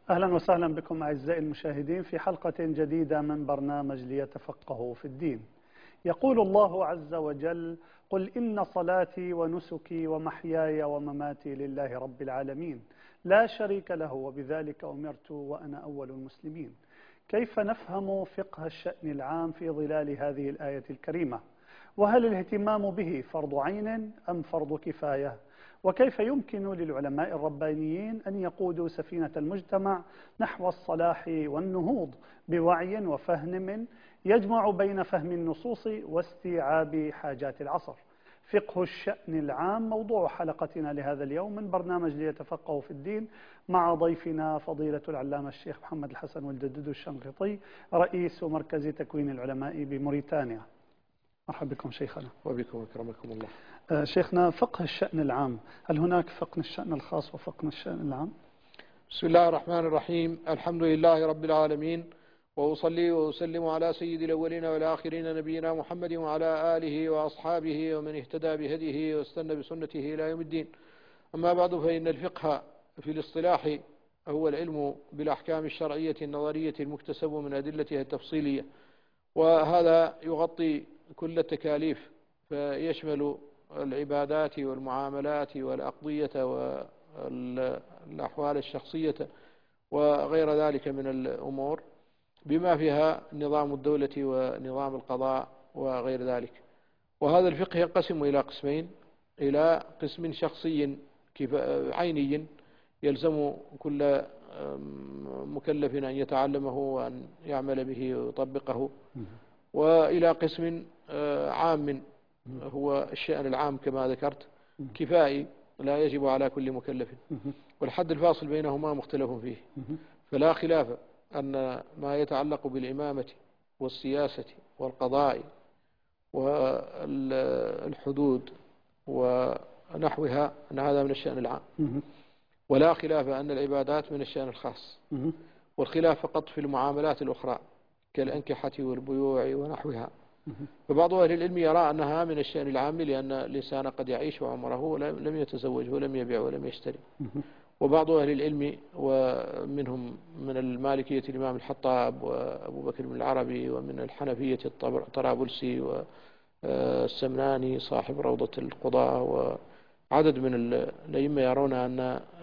أهلا وسهلا بكم أعزائي المشاهدين في حلقة جديدة من برنامج ليتفقهوا في الدين. يقول الله عز وجل: قل إن صلاتي ونسكي ومحياي ومماتي لله رب العالمين لا شريك له وبذلك أمرت وأنا أول المسلمين. كيف نفهم فقه الشأن العام في ظلال هذه الآية الكريمة؟ وهل الاهتمام به فرض عين أم فرض كفاية؟ وكيف يمكن للعلماء الربانيين أن يقودوا سفينة المجتمع نحو الصلاح والنهوض بوعي وفهم يجمع بين فهم النصوص واستيعاب حاجات العصر؟ فقه الشأن العام موضوع حلقتنا لهذا اليوم من برنامج ليتفقهوا في الدين، مع ضيفنا فضيلة العلامة الشيخ محمد الحسن والجدد الشنقيطي، رئيس مركز تكوين العلماء بموريتانيا. مرحبا بكم شيخنا. وبكم أكرمكم الله. شيخنا، فقه الشأن العام، هل هناك فقه الشأن الخاص وفقه الشأن العام؟ بسم الله الرحمن الرحيم. الحمد لله رب العالمين، وأصلي وأسلم على سيد الأولين والآخرين نبينا محمد وعلى آله وأصحابه ومن اهتدى بهديه واستنى بسنته إلى يوم الدين. أما بعد، فإن الفقه في الاصطلاح هو العلم بالأحكام الشرعية النظرية المكتسب من أدلتها التفصيلية، وهذا يغطي كل التكاليف، فيشمل العبادات والمعاملات والأقضية والأحوال الشخصية وغير ذلك من الأمور، بما فيها نظام الدولة ونظام القضاء وغير ذلك. وهذا الفقه ينقسم إلى قسمين: إلى قسم شخصي عيني يلزم كل مكلف أن يتعلمه وأن يعمل به ويطبقه، وإلى قسم عام هو الشأن العام كما ذكرت، كفائي لا يجب على كل مكلف، والحد الفاصل بينهما مختلف فيه. فلا خلاف أن ما يتعلق بالإمامة والسياسة والقضاء والحدود ونحوها أن هذا من الشأن العام، ولا خلاف أن العبادات من الشأن الخاص، والخلاف فقط في المعاملات الأخرى كالأنكحة والبيوع ونحوها. فبعض أهل العلم يرى أنها من الشأن العام، لأن الإنسان قد يعيش عمره لم يتزوج ولم يبيع ولم يشتري. وبعض أهل العلم ومنهم من المالكية الإمام الحطاب وأبو بكر بن العربي، ومن الحنفية الطرابلسي والسمناني صاحب روضة القضاء، وعدد من الأئمة يرون أن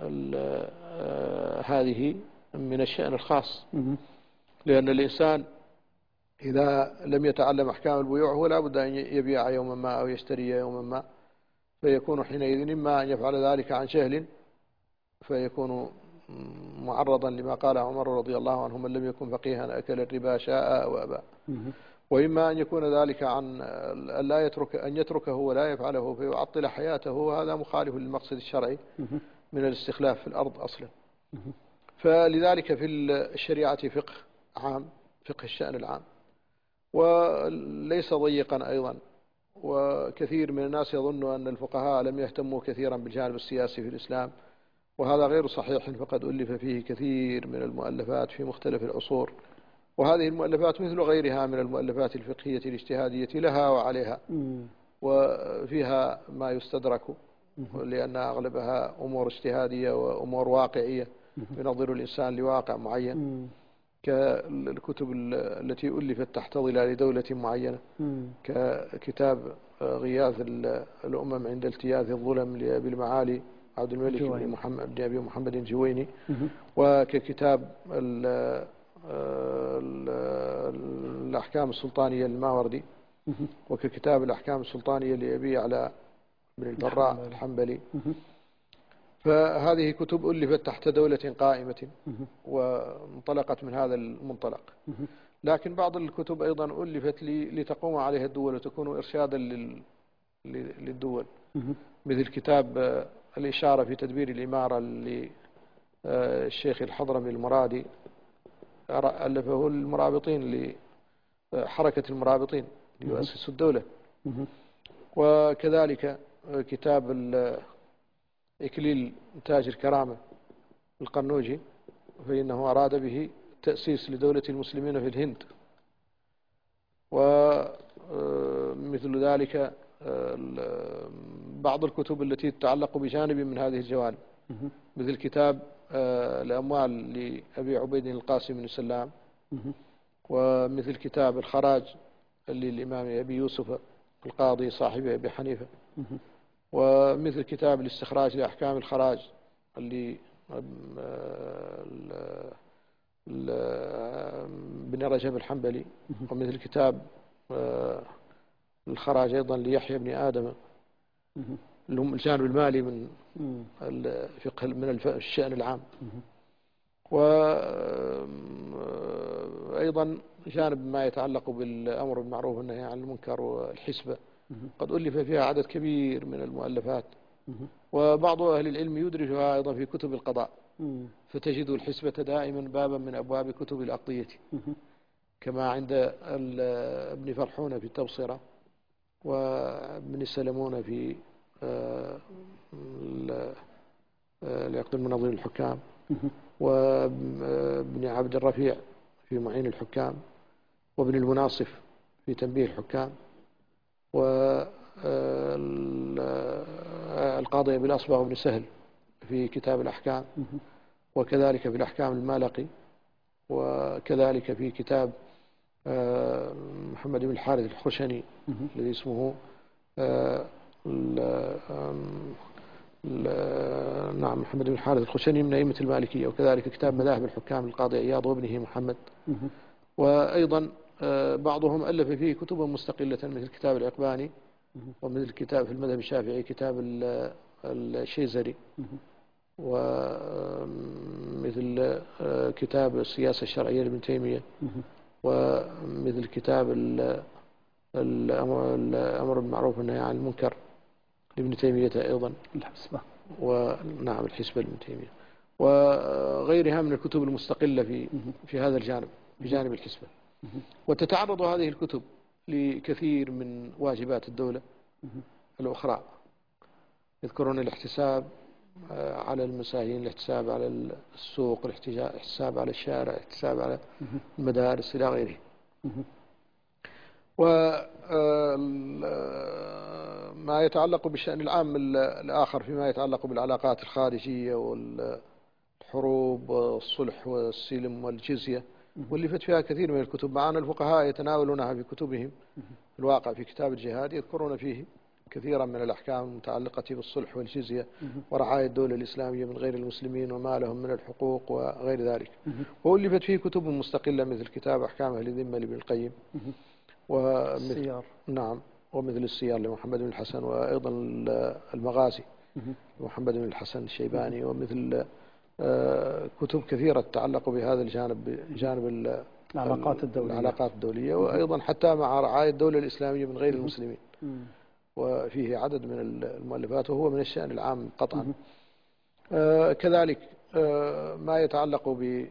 هذه من الشأن الخاص، لأن الإنسان إذا لم يتعلم أحكام البيوع هو لا بد أن يبيع يوما ما أو يشتري يوما ما، فيكون حينئذ إما أن يفعل ذلك عن جهل فيكون معرضا لما قال عمر رضي الله عنه: من لم يكن فقيها أكل الربا شاء أو أبى، وإما أن يكون ذلك عن أن يتركه ولا يفعله فيعطل حياته، وهذا مخالف للمقصد الشرعي من الاستخلاف في الأرض أصلا. فلذلك في الشريعة فقه عام، فقه الشأن العام، وليس ضيقا أيضا. وكثير من الناس يظن أن الفقهاء لم يهتموا كثيرا بالجانب السياسي في الإسلام، وهذا غير صحيح، فقد ألف فيه كثير من المؤلفات في مختلف العصور، وهذه المؤلفات مثل غيرها من المؤلفات الفقهية الاجتهادية لها وعليها، وفيها ما يستدرك، لأن أغلبها أمور اجتهادية وأمور واقعية ينظر الإنسان لواقع معين، كالكتب التي ألفت تحت ظلال دولة معينة، ككتاب غياث الأمم عند التياث الظلم لأبي المعالي عبد الملك بن أبي محمد الجويني، وككتاب الأحكام السلطانية للماوردي، وككتاب الأحكام السلطانية لأبي على بن البراء الحنبلي. فهذه كتب ألفت تحت دولة قائمة وانطلقت من هذا المنطلق. لكن بعض الكتب أيضا ألفت لتقوم عليها الدول وتكون إرشادا للدول، مثل كتاب الإشارة في تدبير الإمارة للشيخ الحضرمي المرادي، ألفه المرابطين لحركة المرابطين ليؤسسوا الدولة. وكذلك كتاب إكليل تاج الكرامة القنوجي، فإنه أراد به تأسيس لدولة المسلمين في الهند. ومثل ذلك بعض الكتب التي تتعلق بجانب من هذه الجوانب، مثل كتاب الأموال لأبي عبيد القاسم بن سلام، ومثل كتاب الخراج للإمام أبي يوسف القاضي صاحب أبي حنيفة، ومثل كتاب الاستخراج لأحكام الخراج اللي بن رجب الحنبلي، ومثل كتاب الخراج أيضا ليحيى بن آدم اللي هم الجانب المالي من الفقه من الشأن العام، وأيضا جانب ما يتعلق بالأمر بالمعروف والنهي عن المنكر والحسبة قد ألف فيها عدد كبير من المؤلفات، وبعض أهل العلم يدرجها أيضا في كتب القضاء، فتجد الحسبة دائما بابا من أبواب كتب الأقضية، كما عند ابن فرحون في التبصرة، وابن سلمون في العقد المناظر الحكام، وابن عبد الرفيع في معين الحكام، وابن المناصف في تنبيه الحكام، والقاضي أبي الأصبغ بن سهل في كتاب الأحكام، وكذلك في الأحكام المالقي، وكذلك في كتاب محمد بن الحارث الخشني الذي اسمه نعم محمد بن الحارث الخشني من أئمة المالكية، وكذلك كتاب مذاهب الحكام للقاضي عياض وابنه محمد، وأيضا بعضهم ألف فيه كتبا مستقلة مثل كتاب العقباني، ومثل كتاب في المذهب الشافعي كتاب الشيزري، ومثل كتاب السياسة الشرعية لابن تيمية، ومثل كتاب الأمر بالمعروف والنهي عن المنكر لابن تيمية أيضا، الحسبة، ونعم الحسبة لابن تيمية، وغيرها من الكتب المستقلة في هذا الجانب بجانب الحسبة. وتتعرض هذه الكتب لكثير من واجبات الدولة الأخرى، يذكرون الاحتساب على المساهين، الاحتساب على السوق، الاحتساب على الشارع، الاحتساب على المدارس إلى غيره. وما يتعلق بالشأن العام الآخر فيما يتعلق بالعلاقات الخارجية والحروب والصلح والسلم والجزية، واللفت فيها كثير من الكتب، معنا الفقهاء يتناولونها في كتبهم. في الواقع في كتاب الجهاد يذكرون فيه كثيرا من الأحكام المتعلقة بالصلح والجزية ورعاية الدولة الإسلامية من غير المسلمين وما لهم من الحقوق وغير ذلك، وألفت فيه كتب مستقلة مثل كتاب أحكام أهل الذمة لابن القيم، السيار، نعم، ومثل السيار لمحمد بن الحسن، وأيضا المغازي لمحمد بن الحسن الشيباني، ومثل كتب كثيرة تتعلق بهذا الجانب، جانب العلاقات الدولية، وأيضا حتى مع رعاية الدولة الإسلامية من غير المسلمين، وفيه عدد من المؤلفات، وهو من الشأن العام قطعا. كذلك ما يتعلق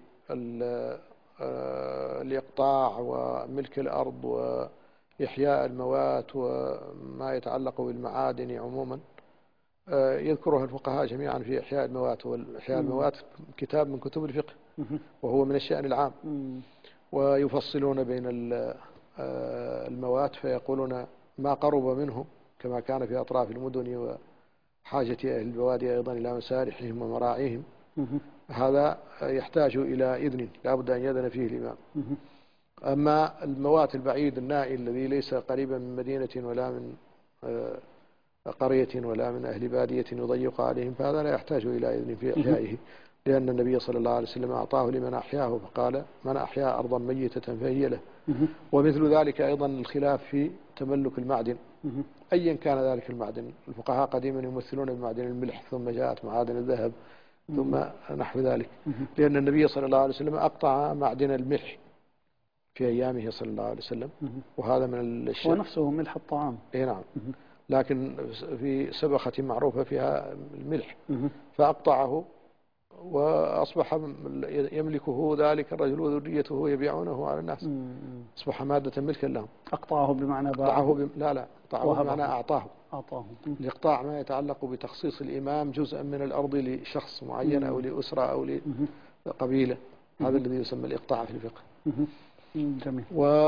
بالإقطاع وملك الأرض وإحياء الموات وما يتعلق بالمعادن عموما يذكرها الفقهاء جميعا في إحياء الموات، والإحياء الموات كتاب من كتب الفقه وهو من الشأن العام، ويفصلون بين الموات فيقولون ما قرب منه كما كان في أطراف المدن وحاجة أهل البوادي أيضا إلى مسارحهم ومراعيهم، هذا يحتاج إلى إذن لا بد أن يأذن فيه الإمام. أما الموات البعيد النائي الذي ليس قريبا من مدينة ولا من قرية ولا من أهل بادية يضيق عليهم فهذا لا يحتاج إلى إذن في إحيائه، لأن النبي صلى الله عليه وسلم أعطاه لمن أحياه فقال من أحيا أرضا ميتة فهي له. ومثل ذلك أيضا الخلاف في تملك المعدن أيا كان ذلك المعدن، الفقهاء قديما يمثلون بمعدن الملح، ثم جاءت معادن الذهب، ثم نحو ذلك، لأن النبي صلى الله عليه وسلم أقطع معدن الملح في أيامه صلى الله عليه وسلم، وهذا من الشيء ونفسه ملح الطعام. إيه نعم، لكن في سبخة معروفة فيها الملح فأقطعه، وأصبح يملكه ذلك الرجل وذريته يبيعونه على الناس، أصبح مادة ملكا لهم. أقطعه بمعنى لا أقطعه بمعنى أعطاه. الإقطاع ما يتعلق بتخصيص الإمام جزءا من الأرض لشخص معين أو لأسرة أو لقبيلة، هذا الذي يسمى الإقطاع في الفقه. جميل.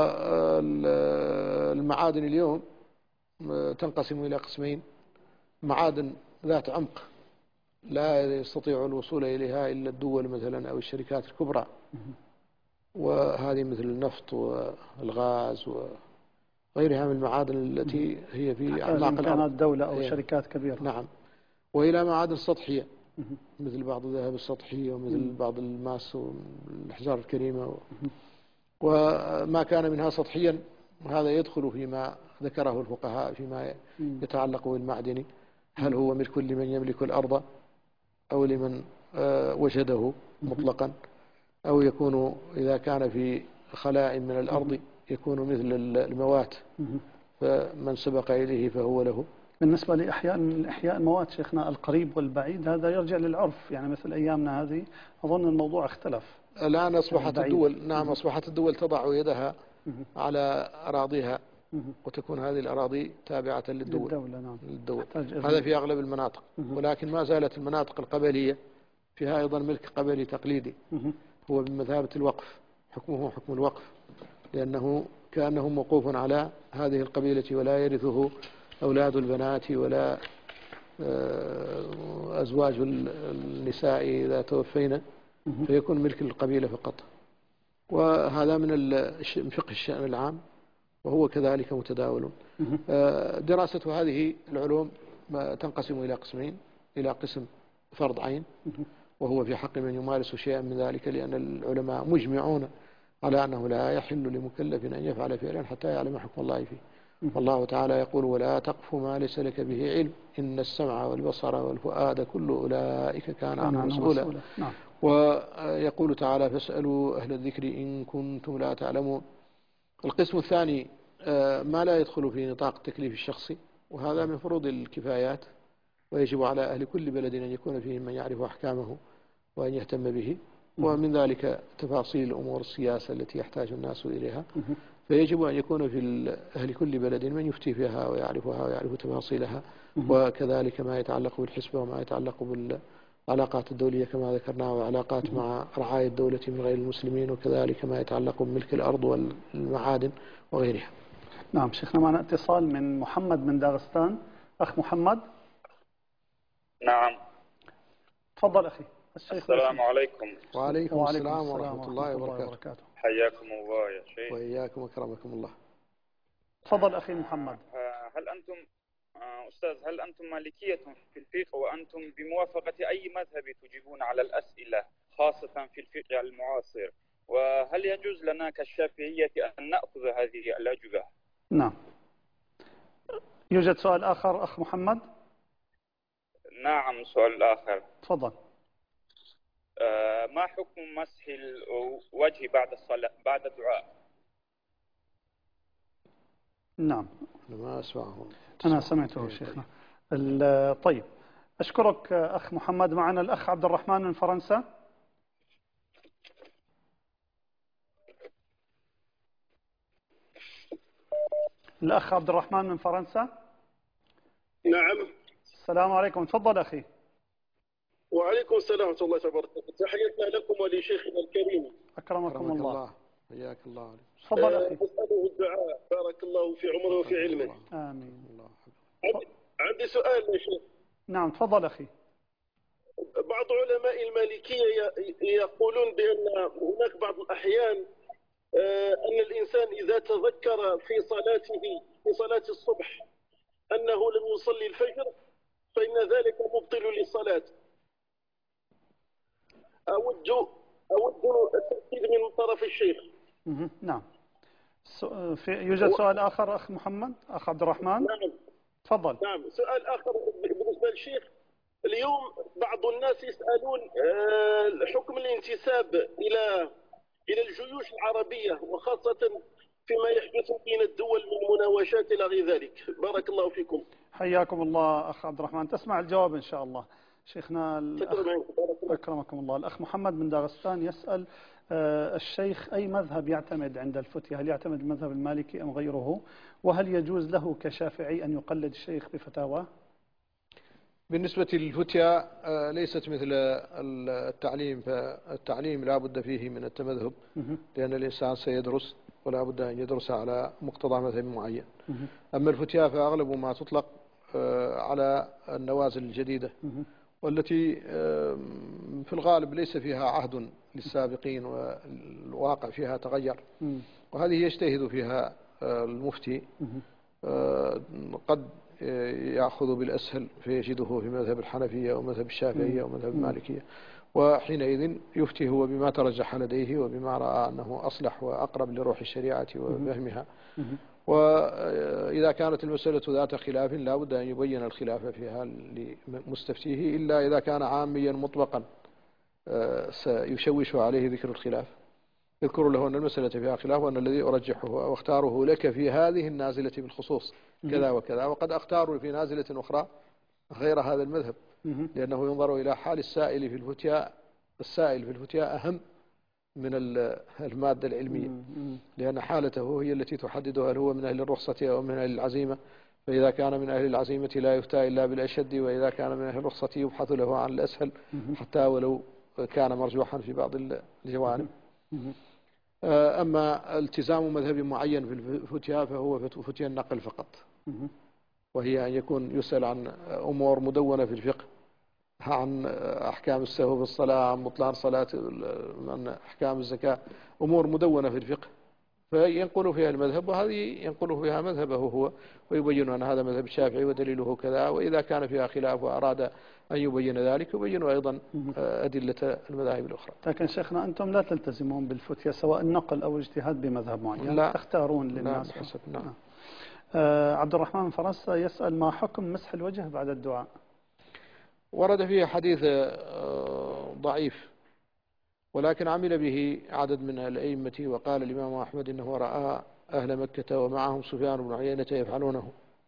والمعادن اليوم تنقسم إلى قسمين: معادن ذات عمق لا يستطيع الوصول إليها إلا الدول مثلا أو الشركات الكبرى، وهذه مثل النفط والغاز وغيرها من المعادن التي هي في أعماق الأرض. كانت دولة أو شركات كبيرة. نعم. وإلى معادن سطحية مثل بعض الذهب السطحي ومثل بعض الماس والأحجار الكريمة وما كان منها سطحيا، وهذا يدخل فيما ذكره الفقهاء فيما يتعلق بالمعدن، هل هو ملك لمن يملك الأرض أو لمن وجده مطلقا، أو يكون إذا كان في خلاء من الأرض يكون مثل الموات فمن سبق إليه فهو له. بالنسبة لإحياء الموات شيخنا القريب والبعيد هذا يرجع للعرف، يعني مثل أيامنا هذه أظن الموضوع اختلف الآن. أصبحت الدول أصبحت الدول تضع يدها على أراضيها وتكون هذه الأراضي تابعة للدول. نعم. هذا في أغلب المناطق، ولكن ما زالت المناطق القبلية فيها أيضا ملك قبلي تقليدي، هو بمثابة الوقف، حكمه حكم الوقف، لأنه كأنه موقوف على هذه القبيلة ولا يرثه أولاد البنات ولا أزواج النساء إذا توفينا، فيكون ملك القبيلة فقط. وهذا من فقه الشأن العام، وهو كذلك متداول. دراسة هذه العلوم تنقسم إلى قسمين: إلى قسم فرض عين، وهو في حق من يمارس شيئا من ذلك، لأن العلماء مجمعون على أنه لا يحل لمكلف أن يفعل فعلا حتى يعلم حكم الله فيه. والله تعالى يقول: ولا تقف ما ليس لك به علم إن السمع والبصر والفؤاد كل أولئك كان عنه مسؤولا. ويقول تعالى: فاسألوا أهل الذكر إن كنتم لا تعلمون. القسم الثاني ما لا يدخل في نطاق التكليف الشخصي، وهذا من فروض الكفايات، ويجب على أهل كل بلد أن يكون فيهم من يعرف أحكامه وأن يهتم به، ومن ذلك تفاصيل أمور السياسة التي يحتاج الناس إليها، فيجب أن يكون في أهل كل بلد من يفتي فيها ويعرفها ويعرف تفاصيلها، وكذلك ما يتعلق بالحسبة وما يتعلق بالعلاقات الدولية كما ذكرنا، وعلاقات مع رعاية الدولة من غير المسلمين، وكذلك ما يتعلق بملك الأرض والمعادن وغيرها. نعم شيخنا، معنا اتصال من محمد من داغستان. أخ محمد. نعم. تفضل أخي الشيخ. السلام عليكم. وعليكم السلام ورحمة الله وبركاته. حياكم الله يا شيخ. وإياكم وكرمكم الله. تفضل أخي محمد. هل أنتم أستاذ، هل أنتم مالكية في الفقه، وأنتم بموافقة أي مذهب تجيبون على الأسئلة خاصة في الفقه المعاصر؟ وهل يجوز لنا كالشافعية أن نأخذ هذه الأجوبة؟ نعم. يوجد سؤال آخر أخ محمد؟ نعم، سؤال آخر. تفضل. ما حكم مسح الوجه بعد الصلاة بعد الدعاء؟ نعم. ما أسمعه. أنا سمعته شيخنا. طيب، أشكرك أخ محمد. معنا الأخ عبد الرحمن من فرنسا. الأخ عبد الرحمن من فرنسا. نعم. السلام عليكم. تفضل أخي. وعليكم السلام ورحمة الله وبركاته. تحياتنا لكم ولشيخنا الكريم. أكرمكم الله. حياك الله. تفضل أخي. أسأله الدعاء، بارك الله في عمره وفي علمه. آمين. عندي سؤال يا شيخ. نعم تفضل أخي. بعض علماء المالكية يقولون بأن هناك بعض الأحيان أن الإنسان إذا تذكر في صلاته في صلاة الصبح أنه لم يصلي الفجر فإن ذلك مبطل للصلاة. أود التأكيد من طرف الشيخ. نعم. يوجد سؤال آخر أخ محمد، أخ عبد الرحمن؟ نعم تفضل. نعم. سؤال آخر بالنسبة للشيخ. اليوم بعض الناس يسألون حكم الانتساب إلى الجيوش العربية، وخاصة فيما يحدث بين الدول من مناوشات إلى غير ذلك. بارك الله فيكم. حياكم الله أخ عبد الرحمن. تسمع الجواب إن شاء الله. شيخنا أكرمكم الله. الأخ محمد من داغستان يسأل الشيخ: أي مذهب يعتمد عند الفتية؟ هل يعتمد المذهب المالكي أم غيره؟ وهل يجوز له كشافعي أن يقلد الشيخ بفتاواه؟ بالنسبة للفتية ليست مثل التعليم، فالتعليم لا بد فيه من التمذهب، لأن الإنسان سيدرس ولا بد أن يدرس على مقتضى مذهب معين. أما الفتية فأغلب ما تطلق على النوازل الجديدة، والتي في الغالب ليس فيها عهد للسابقين والواقع فيها تغير، وهذه يجتهد فيها المفتي، قد يأخذ بالأسهل فيجده في مذهب الحنفية ومذهب الشافعية ومذهب المالكية، وحينئذ يفتي هو بما ترجح لديه وبما رأى أنه أصلح وأقرب لروح الشريعة وفهمها. وإذا كانت المسألة ذات خلاف لا بد أن يبين الخلاف فيها لمستفتيه، إلا إذا كان عاميا مطلقا سيشوش عليه ذكر الخلاف، يذكر له أن المسألة فيها خلاف وأن الذي أرجحه واختاره لك في هذه النازلة بالخصوص كذا وكذا، وقد أختار في نازلة أخرى غير هذا المذهب، لأنه ينظر إلى حال السائل في الفتياء. السائل في الفتياء أهم من المادة العلمية، لأن حالته هي التي تحدد هل هو من أهل الرخصة أو من أهل العزيمة، فإذا كان من أهل العزيمة لا يفتى إلا بالأشد، وإذا كان من أهل الرخصة يبحث له عن الأسهل حتى ولو كان مرجوحا في بعض الجوانب. أما التزام مذهب معين في الفتيا فهو فتيا النقل فقط، وهي أن يكون يسأل عن أمور مدونة في الفقه، عن أحكام السهو في الصلاة، عن بطلان صلاة، عن أحكام الزكاة، أمور مدونة في الفقه فينقل فيها المذهب، وهذه ينقله فيها مذهبه هو ويبين أن هذا مذهب الشافعي ودليله كذا، وإذا كان فيها خلاف وأراد أن يبين ذلك يبين أيضا أدلة المذاهب الأخرى. لكن شيخنا أنتم لا تلتزمون بالفتية سواء نقل أو اجتهاد بمذهب معين، لا تختارون للناس. لا بحسب. نعم. عبد الرحمن من فرنسا يسأل: ما حكم مسح الوجه بعد الدعاء؟ ورد فيه حديث ضعيف، ولكن عمل به عدد من الأئمة، وقال الإمام أحمد إنه رأى أهل مكة ومعهم سفيان بن عيينة يفعلونه.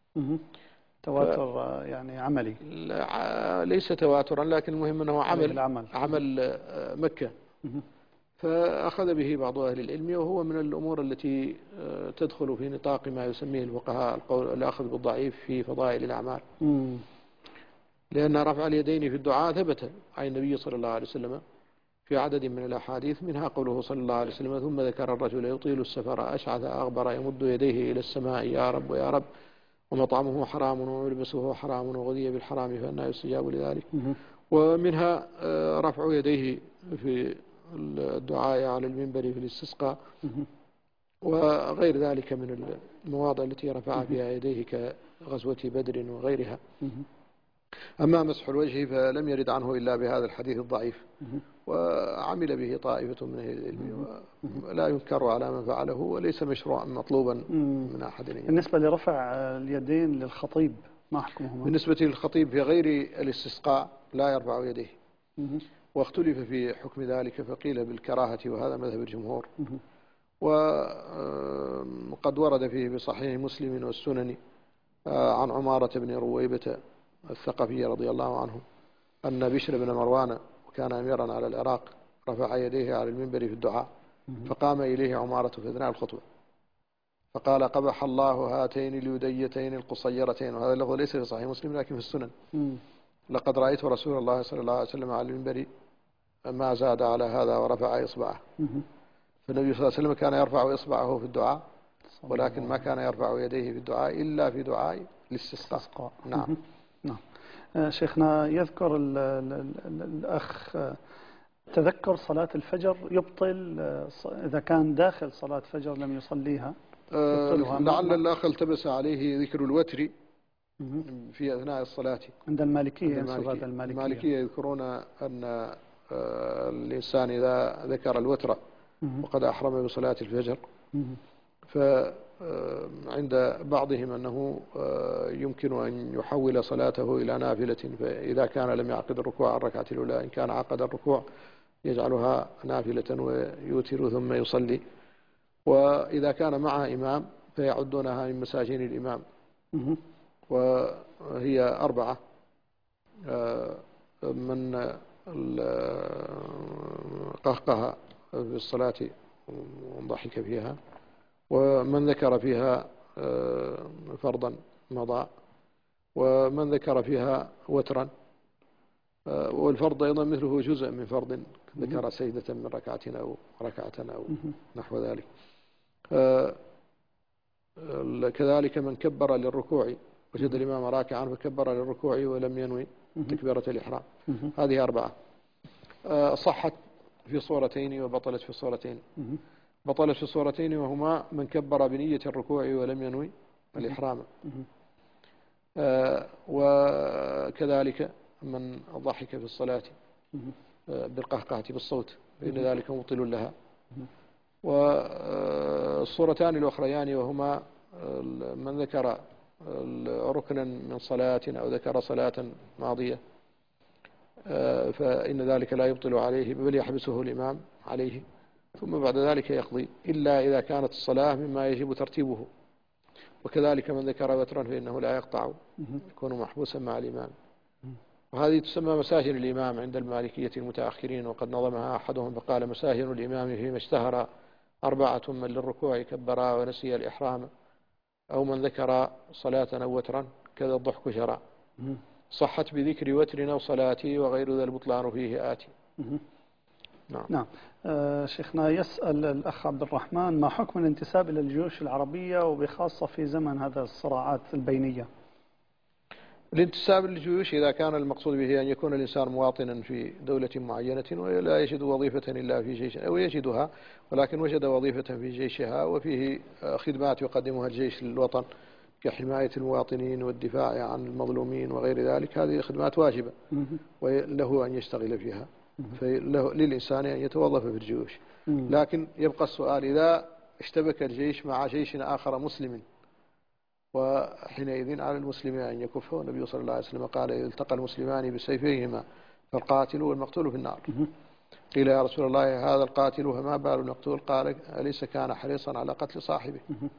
تواتر يعني عملي؟ ليس تواترا، لكن المهم أنه عمل مكة، فأخذ به بعض أهل العلم، وهو من الأمور التي تدخل في نطاق ما يسميه الفقهاء الأخذ بالضعيف في فضائل الأعمال، لأن رفع اليدين في الدعاء ثبت عن النبي صلى الله عليه وسلم في عدد من الأحاديث، منها قوله صلى الله عليه وسلم: ثم ذكر الرجل يطيل السفر أشعث أغبر يمد يديه إلى السماء يا رب ويا رب، ومطعمه حرام وملبسه حرام وغذي بالحرام فأنى يستجاب لذلك. ومنها رفع يديه في الدعاء على المنبر في الاستسقاء، وغير ذلك من المواضع التي رفع فيها يديه كغزوة بدر وغيرها. أما مسح الوجه فلم يرد عنه إلا بهذا الحديث الضعيف، وعمل به طائفة من أهل العلم، ولا ينكر على من فعله، وليس مشروعا مطلوبا من أحد. بالنسبة لرفع اليدين للخطيب ما حكمهما؟ بالنسبة للخطيب في غير الاستسقاء لا يرفع يديه، واختلف في حكم ذلك، فقيل بالكراهة وهذا مذهب الجمهور. وقد ورد فيه بصحيح مسلم والسنن عن عمارة بن رويبة الثقفي رضي الله عنه أن بشر بن مروان وكان أميرا على العراق رفع يديه على المنبر في الدعاء، فقام إليه عمارة في أثناء الخطبة فقال: قبح الله هاتين اليديتين القصيرتين. وهذا اللفظ ليس في صحيح مسلم لكن في السنن: لقد رأيت رسول الله صلى الله عليه وسلم على المنبر ما زاد على هذا ورفع إصبعه. فالنبي صلى الله عليه وسلم كان يرفع إصبعه في الدعاء، ولكن ما كان يرفع يديه في الدعاء إلا في دعاء الاستسقاء. نعم. شيخنا يذكر الأخ تذكر صلاة الفجر يبطل إذا كان داخل صلاة فجر لم يصليها. لعل الأخ التبس عليه ذكر الوتر في أثناء الصلاة عند المالكية. المالكية يذكرون أن الإنسان إذا ذكر الوتر وقد أحرم بصلاة الفجر، فعند بعضهم أنه يمكن أن يحول صلاته إلى نافلة، فإذا كان لم يعقد الركوع الركعة الأولى، إن كان عقد الركوع يجعلها نافلة ويوتر ثم يصلي، وإذا كان مع إمام فيعدونها من مساجين الإمام، وهي 4: من قهقه في الصلاة وضحك فيها، ومن ذكر فيها فرضا مضى، ومن ذكر فيها وترا، والفرض أيضا مثله جزء من فرض ذكر سجدة من ركعة أو ركعة أو نحو ذلك. كذلك من كبر للركوع وجد الإمام راكعا فكبر للركوع ولم ينوي تكبيرة الإحرام. هذه 4 صحت في صورتين وبطلت في صورتين. بطلت في صورتين وهما من كبر بنية الركوع ولم ينوي الإحرام، وكذلك من ضحك في الصلاة بالقهقهة بالصوت فإن ذلك مبطل لها. والصورتان الأخريان وهما من ذكر ركنا من صلاة أو ذكر صلاة ماضية فإن ذلك لا يبطل عليه بل يحبسه الإمام عليه، ثم بعد ذلك يقضي إلا إذا كانت الصلاة مما يجب ترتيبه. وكذلك من ذكر وترا فإنه لا يقطع، يكون محبوسا مع الإمام. وهذه تسمى مساجن الإمام عند المالكية المتأخرين، وقد نظمها أحدهم فقال: مساجن الإمام فيما اشتهر 4 من للركوع كبرا ونسي الإحرام، أو من ذكر صلاة أو وترا كذا الضحك شرع. صحت بذكر وتر أو صلاتي وغير ذا البطلان فيه آتي. نعم. شيخنا يسأل الأخ عبد الرحمن: ما حكم الانتساب إلى الجيوش العربية وبخاصة في زمن هذا الصراعات البينية؟ الانتساب للجيوش إذا كان المقصود به أن يكون الإنسان مواطنا في دولة معينة ولا يجد وظيفة إلا في جيش، أو يجدها ولكن وجد وظيفة في جيشها وفيه خدمات يقدمها الجيش للوطن كحماية المواطنين والدفاع عن المظلومين وغير ذلك، هذه خدمات واجبة وله أن يشتغل فيها، للإنسان أن يتوظف في الجيوش. لكن يبقى السؤال: إذا اشتبك الجيش مع جيش آخر مسلم، وحينئذ على المسلم أن يكفه. النبي صلى الله عليه وسلم قال: التقى المسلمان بسيفيهما فالقاتل والمقتول في النار. قيل: يا رسول الله، هذا القاتل فما بال المقتول؟ قال: أليس كان حريصا على قتل صاحبه؟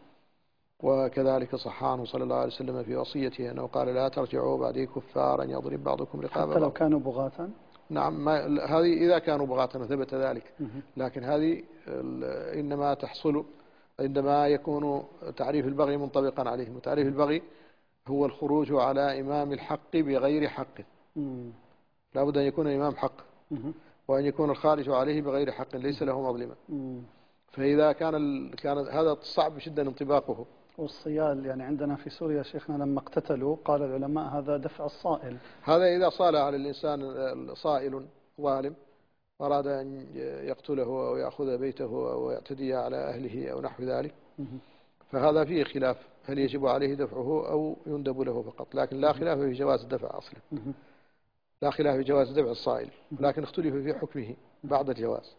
وكذلك صح عنه صلى الله عليه وسلم في وصيته أنه قال: لا ترجعوا بعدي كفارا يضرب بعضكم رقاب حتى لو كانوا بغاة. نعم، هذه إذا كانوا بغاة ثبت ذلك، لكن هذه إنما تحصل عندما يكون تعريف البغي منطبقا عليهم. وتعريف البغي هو الخروج على إمام الحق بغير حق. لا بد أن يكون الإمام حق، وأن يكون الخارج عليه بغير حق ليس له مظلمة. فإذا كان هذا صعب جدا انطباقه. والصيال يعني عندنا في سوريا شيخنا لما اقتتلوا قال العلماء هذا دفع الصائل. هذا إذا صال على الإنسان صائل ظالم أراد أن يقتله أو يأخذ بيته أو يعتدي على أهله أو نحو ذلك، فهذا فيه خلاف هل يجب عليه دفعه أو يندب له فقط، لكن لا خلاف في جواز الدفع أصلا، لا خلاف في جواز دفع الصائل، لكن اختلف في حكمه بعد الجواز.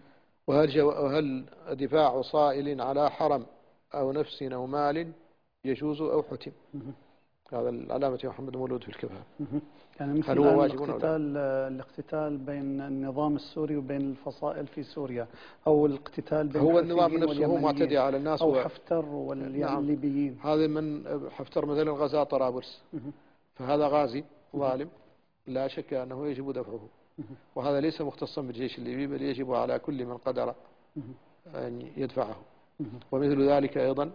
وهل دفاع صائل على حرم أو نفس أو مال يجوز أو حتم؟ هذا العلامة محمد مولود في الكفاءة. يعني مثل هو الاقتتال بين النظام السوري وبين الفصائل في سوريا، أو الاقتتال بين هو النظام نفسه هو معتدي على الناس، أو حفتر والليبيين. نعم. هذا من حفتر مثلا غزا طرابلس، فهذا غازي ظالم لا شك أنه يجب دفعه، وهذا ليس مختصا بالجيش الليبي بل يجب على كل من قدر أن يدفعه. ومثل ذلك أيضا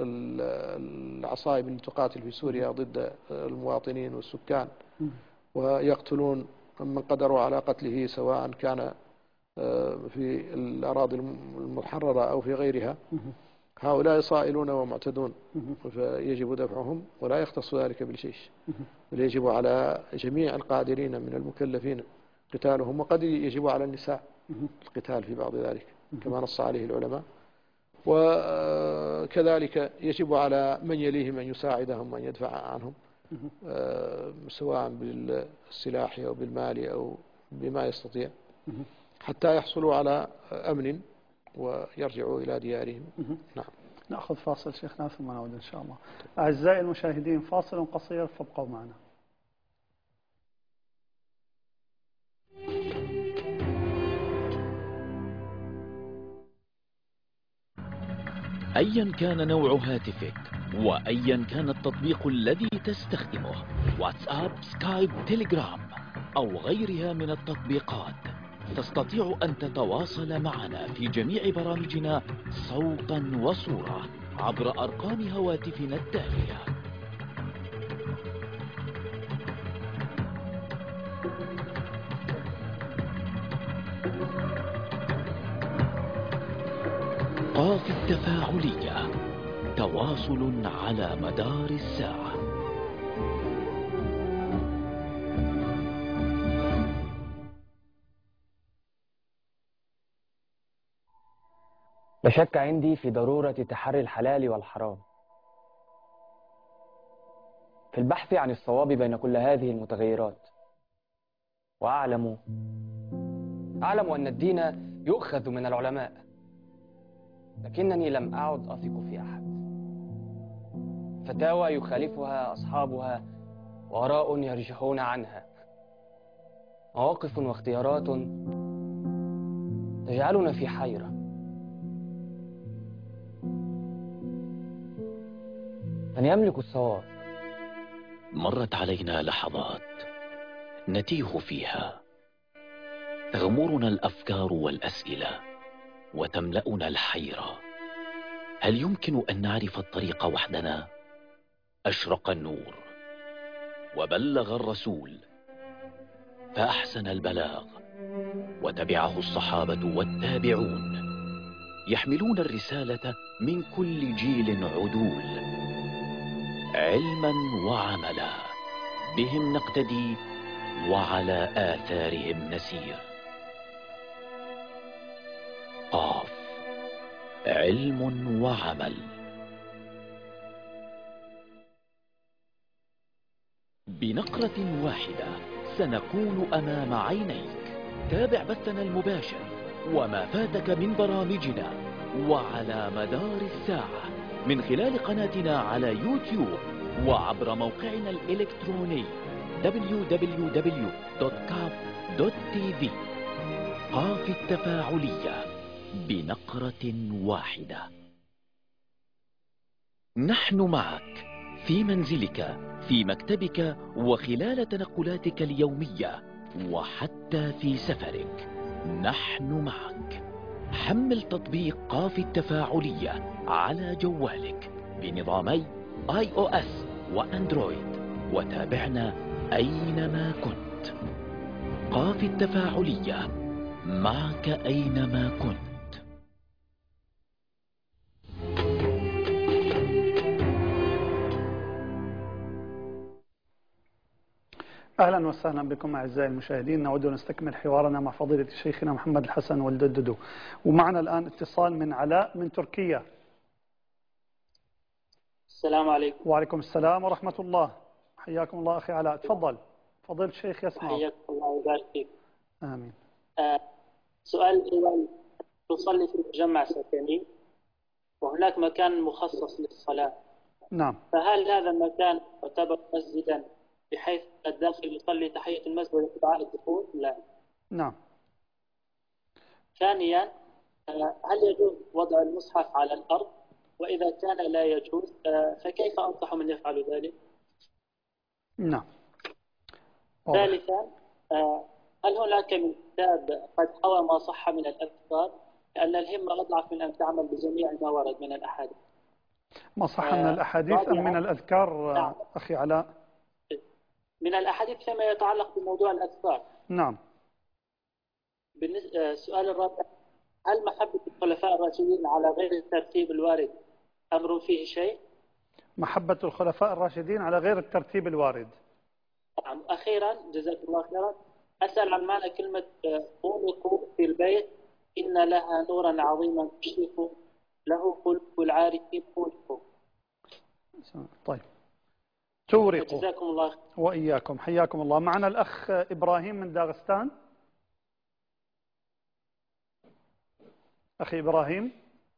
العصائب التي تقاتل في سوريا ضد المواطنين والسكان ويقتلون من قدروا على قتله، سواء كان في الأراضي المحررة أو في غيرها، هؤلاء صائلون ومعتدون، فيجب دفعهم ولا يختص ذلك بالجيش، بل يجب على جميع القادرين من المكلفين قتالهم، وقد يجب على النساء القتال في بعض ذلك كما نص عليه العلماء. وكذلك يجب على من يليهم أن يساعدهم وأن يدفع عنهم، سواء بالسلاح أو بالمال أو بما يستطيع، حتى يحصلوا على أمن ويرجعوا إلى ديارهم. نعم. نأخذ فاصل شيخنا ثم نعود إن شاء الله. أعزائي المشاهدين، فاصل قصير فابقوا معنا. أيا كان نوع هاتفك وأيا كان التطبيق الذي تستخدمه، واتساب، سكايب، تيليجرام أو غيرها من التطبيقات، تستطيع أن تتواصل معنا في جميع برامجنا صوتا وصورة عبر أرقام هواتفنا التالية: قاف التفاعلية، تواصل على مدار الساعة. لا شك عندي في ضرورة تحري الحلال والحرام، في البحث عن الصواب بين كل هذه المتغيرات. وأعلم أن الدين يؤخذ من العلماء، لكنني لم أعد أثق في أحد. فتاوى يخالفها أصحابها وآراء يرجحون عنها، مواقف واختيارات تجعلنا في حيرة. من يملك الصواب؟ مرت علينا لحظات نتيه فيها، تغمرنا الأفكار والأسئلة وتملأنا الحيرة. هل يمكن أن نعرف الطريق وحدنا؟ أشرق النور وبلغ الرسول، فأحسن البلاغ وتبعه الصحابة والتابعون، يحملون الرسالة من كل جيل عدول، علما وعملا، بهم نقتدي وعلى آثارهم نسير. قاف، علم وعمل. بنقرة واحدة سنكون أمام عينيك. تابع بثنا المباشر وما فاتك من برامجنا وعلى مدار الساعة من خلال قناتنا على يوتيوب وعبر موقعنا الإلكتروني www.kaf.tv. قاف التفاعلية، بنقرة واحدة. نحن معك في منزلك، في مكتبك، وخلال تنقلاتك اليومية، وحتى في سفرك. نحن معك. حمل تطبيق قاف التفاعلية على جوالك بنظامي iOS وأندرويد، وتابعنا أينما كنت. قاف التفاعلية، معك أينما كنت. أهلا وسهلا بكم أعزائي المشاهدين. نعود نستكمل حوارنا مع فضيلة شيخنا محمد الحسن ولد الددو، ومعنا الآن اتصال من علاء من تركيا. السلام عليكم. وعليكم السلام ورحمة الله. حياكم الله أخي علاء، تفضل فضيلة الشيخ يسمع. حياكم الله ويبارك فيك. آمين. سؤال الأول، تصلي في مجمع سكني وهناك مكان مخصص للصلاة، نعم، فهل هذا المكان يعتبر مسجدا بحيث الداخل يصلي تحية المسجد ويتبع الدخول؟ لا. نعم. ثانيا، هل يجوز وضع المصحف على الأرض؟ وإذا كان لا يجوز فكيف أنصح من يفعل ذلك؟ نعم. ثالثا، هل هناك من كتاب قد حوى ما صح من الأذكار؟ لأن الهمة أضعف من أن تعمل بجميع ما ورد من الأحاديث. ما صح من الأحاديث أم من الأذكار؟ نعم. أخي علاء، من الأحاديث فيما يتعلق بموضوع الأذكار. نعم. السؤال الرابع، هل محبة الخلفاء الراشدين على غير الترتيب الوارد أمر فيه شيء؟ محبة الخلفاء الراشدين على غير الترتيب الوارد. نعم. أخيرا، جزاكم الله خيرا، أسأل عن معنى كلمة خلقوا في البيت إن لها نورا عظيما تشرف له قلوب العارفين خلقوا. طيب، تورقوا. جزاكم الله خير. وإياكم، حياكم الله. معنا الأخ إبراهيم من داغستان. أخي إبراهيم.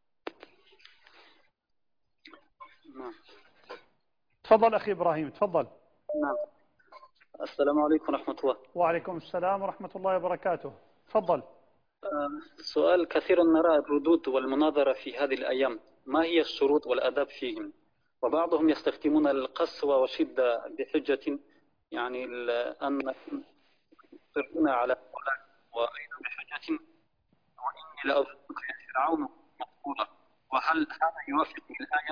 نعم. تفضل أخي إبراهيم، تفضل. نعم. السلام عليكم ورحمة الله. وعليكم السلام ورحمة الله وبركاته. تفضل. سؤال، كثيرا نرى الردود والمناظرة في هذه الأيام، ما هي الشروط والآداب فيهم؟ وبعضهم يستخدمون القسوة والشدة بحجة يعني أن يصرون على الصلاة، وأيضا بحجة وإني لأظنك يا فرعون مقبولا. وهل هذا يوافق الآية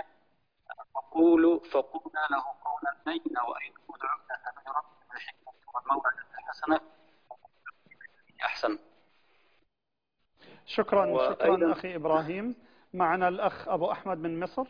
فقولنا له قولا لينا وإن ادعونا سبيل ربك بالحكمة والموعظة الحسنة أحسن. شكرا أخي إبراهيم. معنا الأخ أبو أحمد من مصر.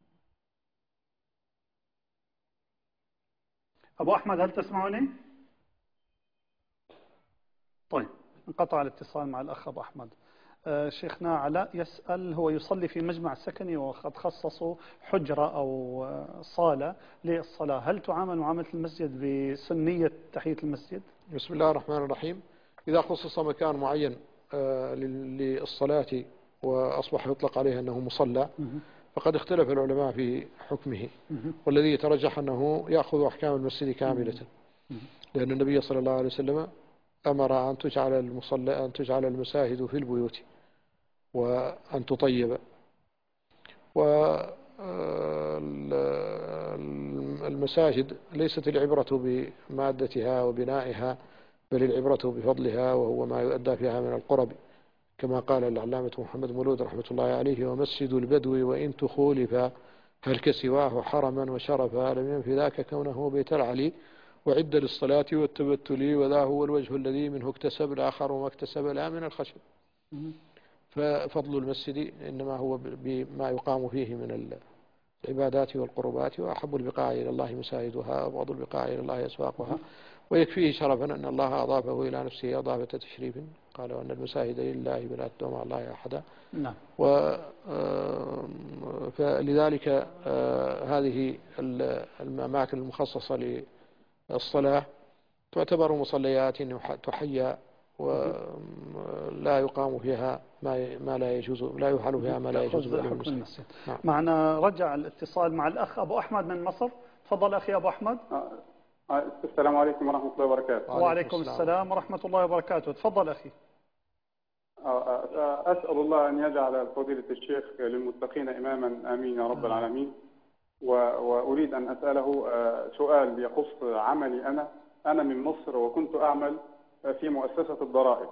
أبو أحمد، هل تسمعني؟ طيب، انقطع الاتصال مع الأخ أبو أحمد. شيخنا علاء يسأل، هو يصلي في مجمع سكني وقد خصصوا حجرة أو صالة للصلاة، هل تعامل معاملة المسجد بسنية تحية المسجد؟ بسم الله الرحمن الرحيم. إذا خصص مكان معين للصلاة وأصبح يطلق عليه أنه مصلى فقد اختلف العلماء في حكمه، والذي يترجح أنه يأخذ أحكام المسجد كاملة، لأن النبي صلى الله عليه وسلم أمر أن تجعل المساجد في البيوت وأن تطيب. والمساجد ليست العبرة بمادتها وبنائها، بل العبرة بفضلها، وهو ما يؤدى فيها من القرب، كما قال العلامة محمد مولود رحمة الله عليه: ومسجد البدو وإن تخولف هل كسواه حرما وشرفا لم ينف ذاك كونه بيت العلي وعد للصلاة والتبتل وذا هو الوجه الذي منه اكتسب الآخر وما اكتسب لا من الخشب. ففضل المسجد إنما هو بما يقام فيه من العبادات والقربات، وأحب البقاع إلى الله مساجدها وبعض البقاع إلى الله أسواقها، ويكفيه شرفا أن الله أضافه إلى نفسه إضافة تشريف، قال وأن المساجد لله بلا تدعو مع الله أحدا. نعم. فلذلك هذه الأماكن المخصصة للصلاة تعتبر مصليات تحيا، ولا يقام فيها ما لا يجوز، لا يفعل فيها ما لا يجوز بالمسجد. نعم. معنا رجع الاتصال مع الأخ أبو أحمد من مصر. تفضل أخي أبو أحمد. السلام عليكم ورحمة الله وبركاته. وعليكم السلام ورحمة الله وبركاته. تفضل أخي. أسأل الله أن يجعل فضيلة الشيخ للمتقين إماما، آمين يا رب العالمين. وأريد أن أسأله سؤال يخص عملي. أنا من مصر، وكنت أعمل في مؤسسة الضرائب،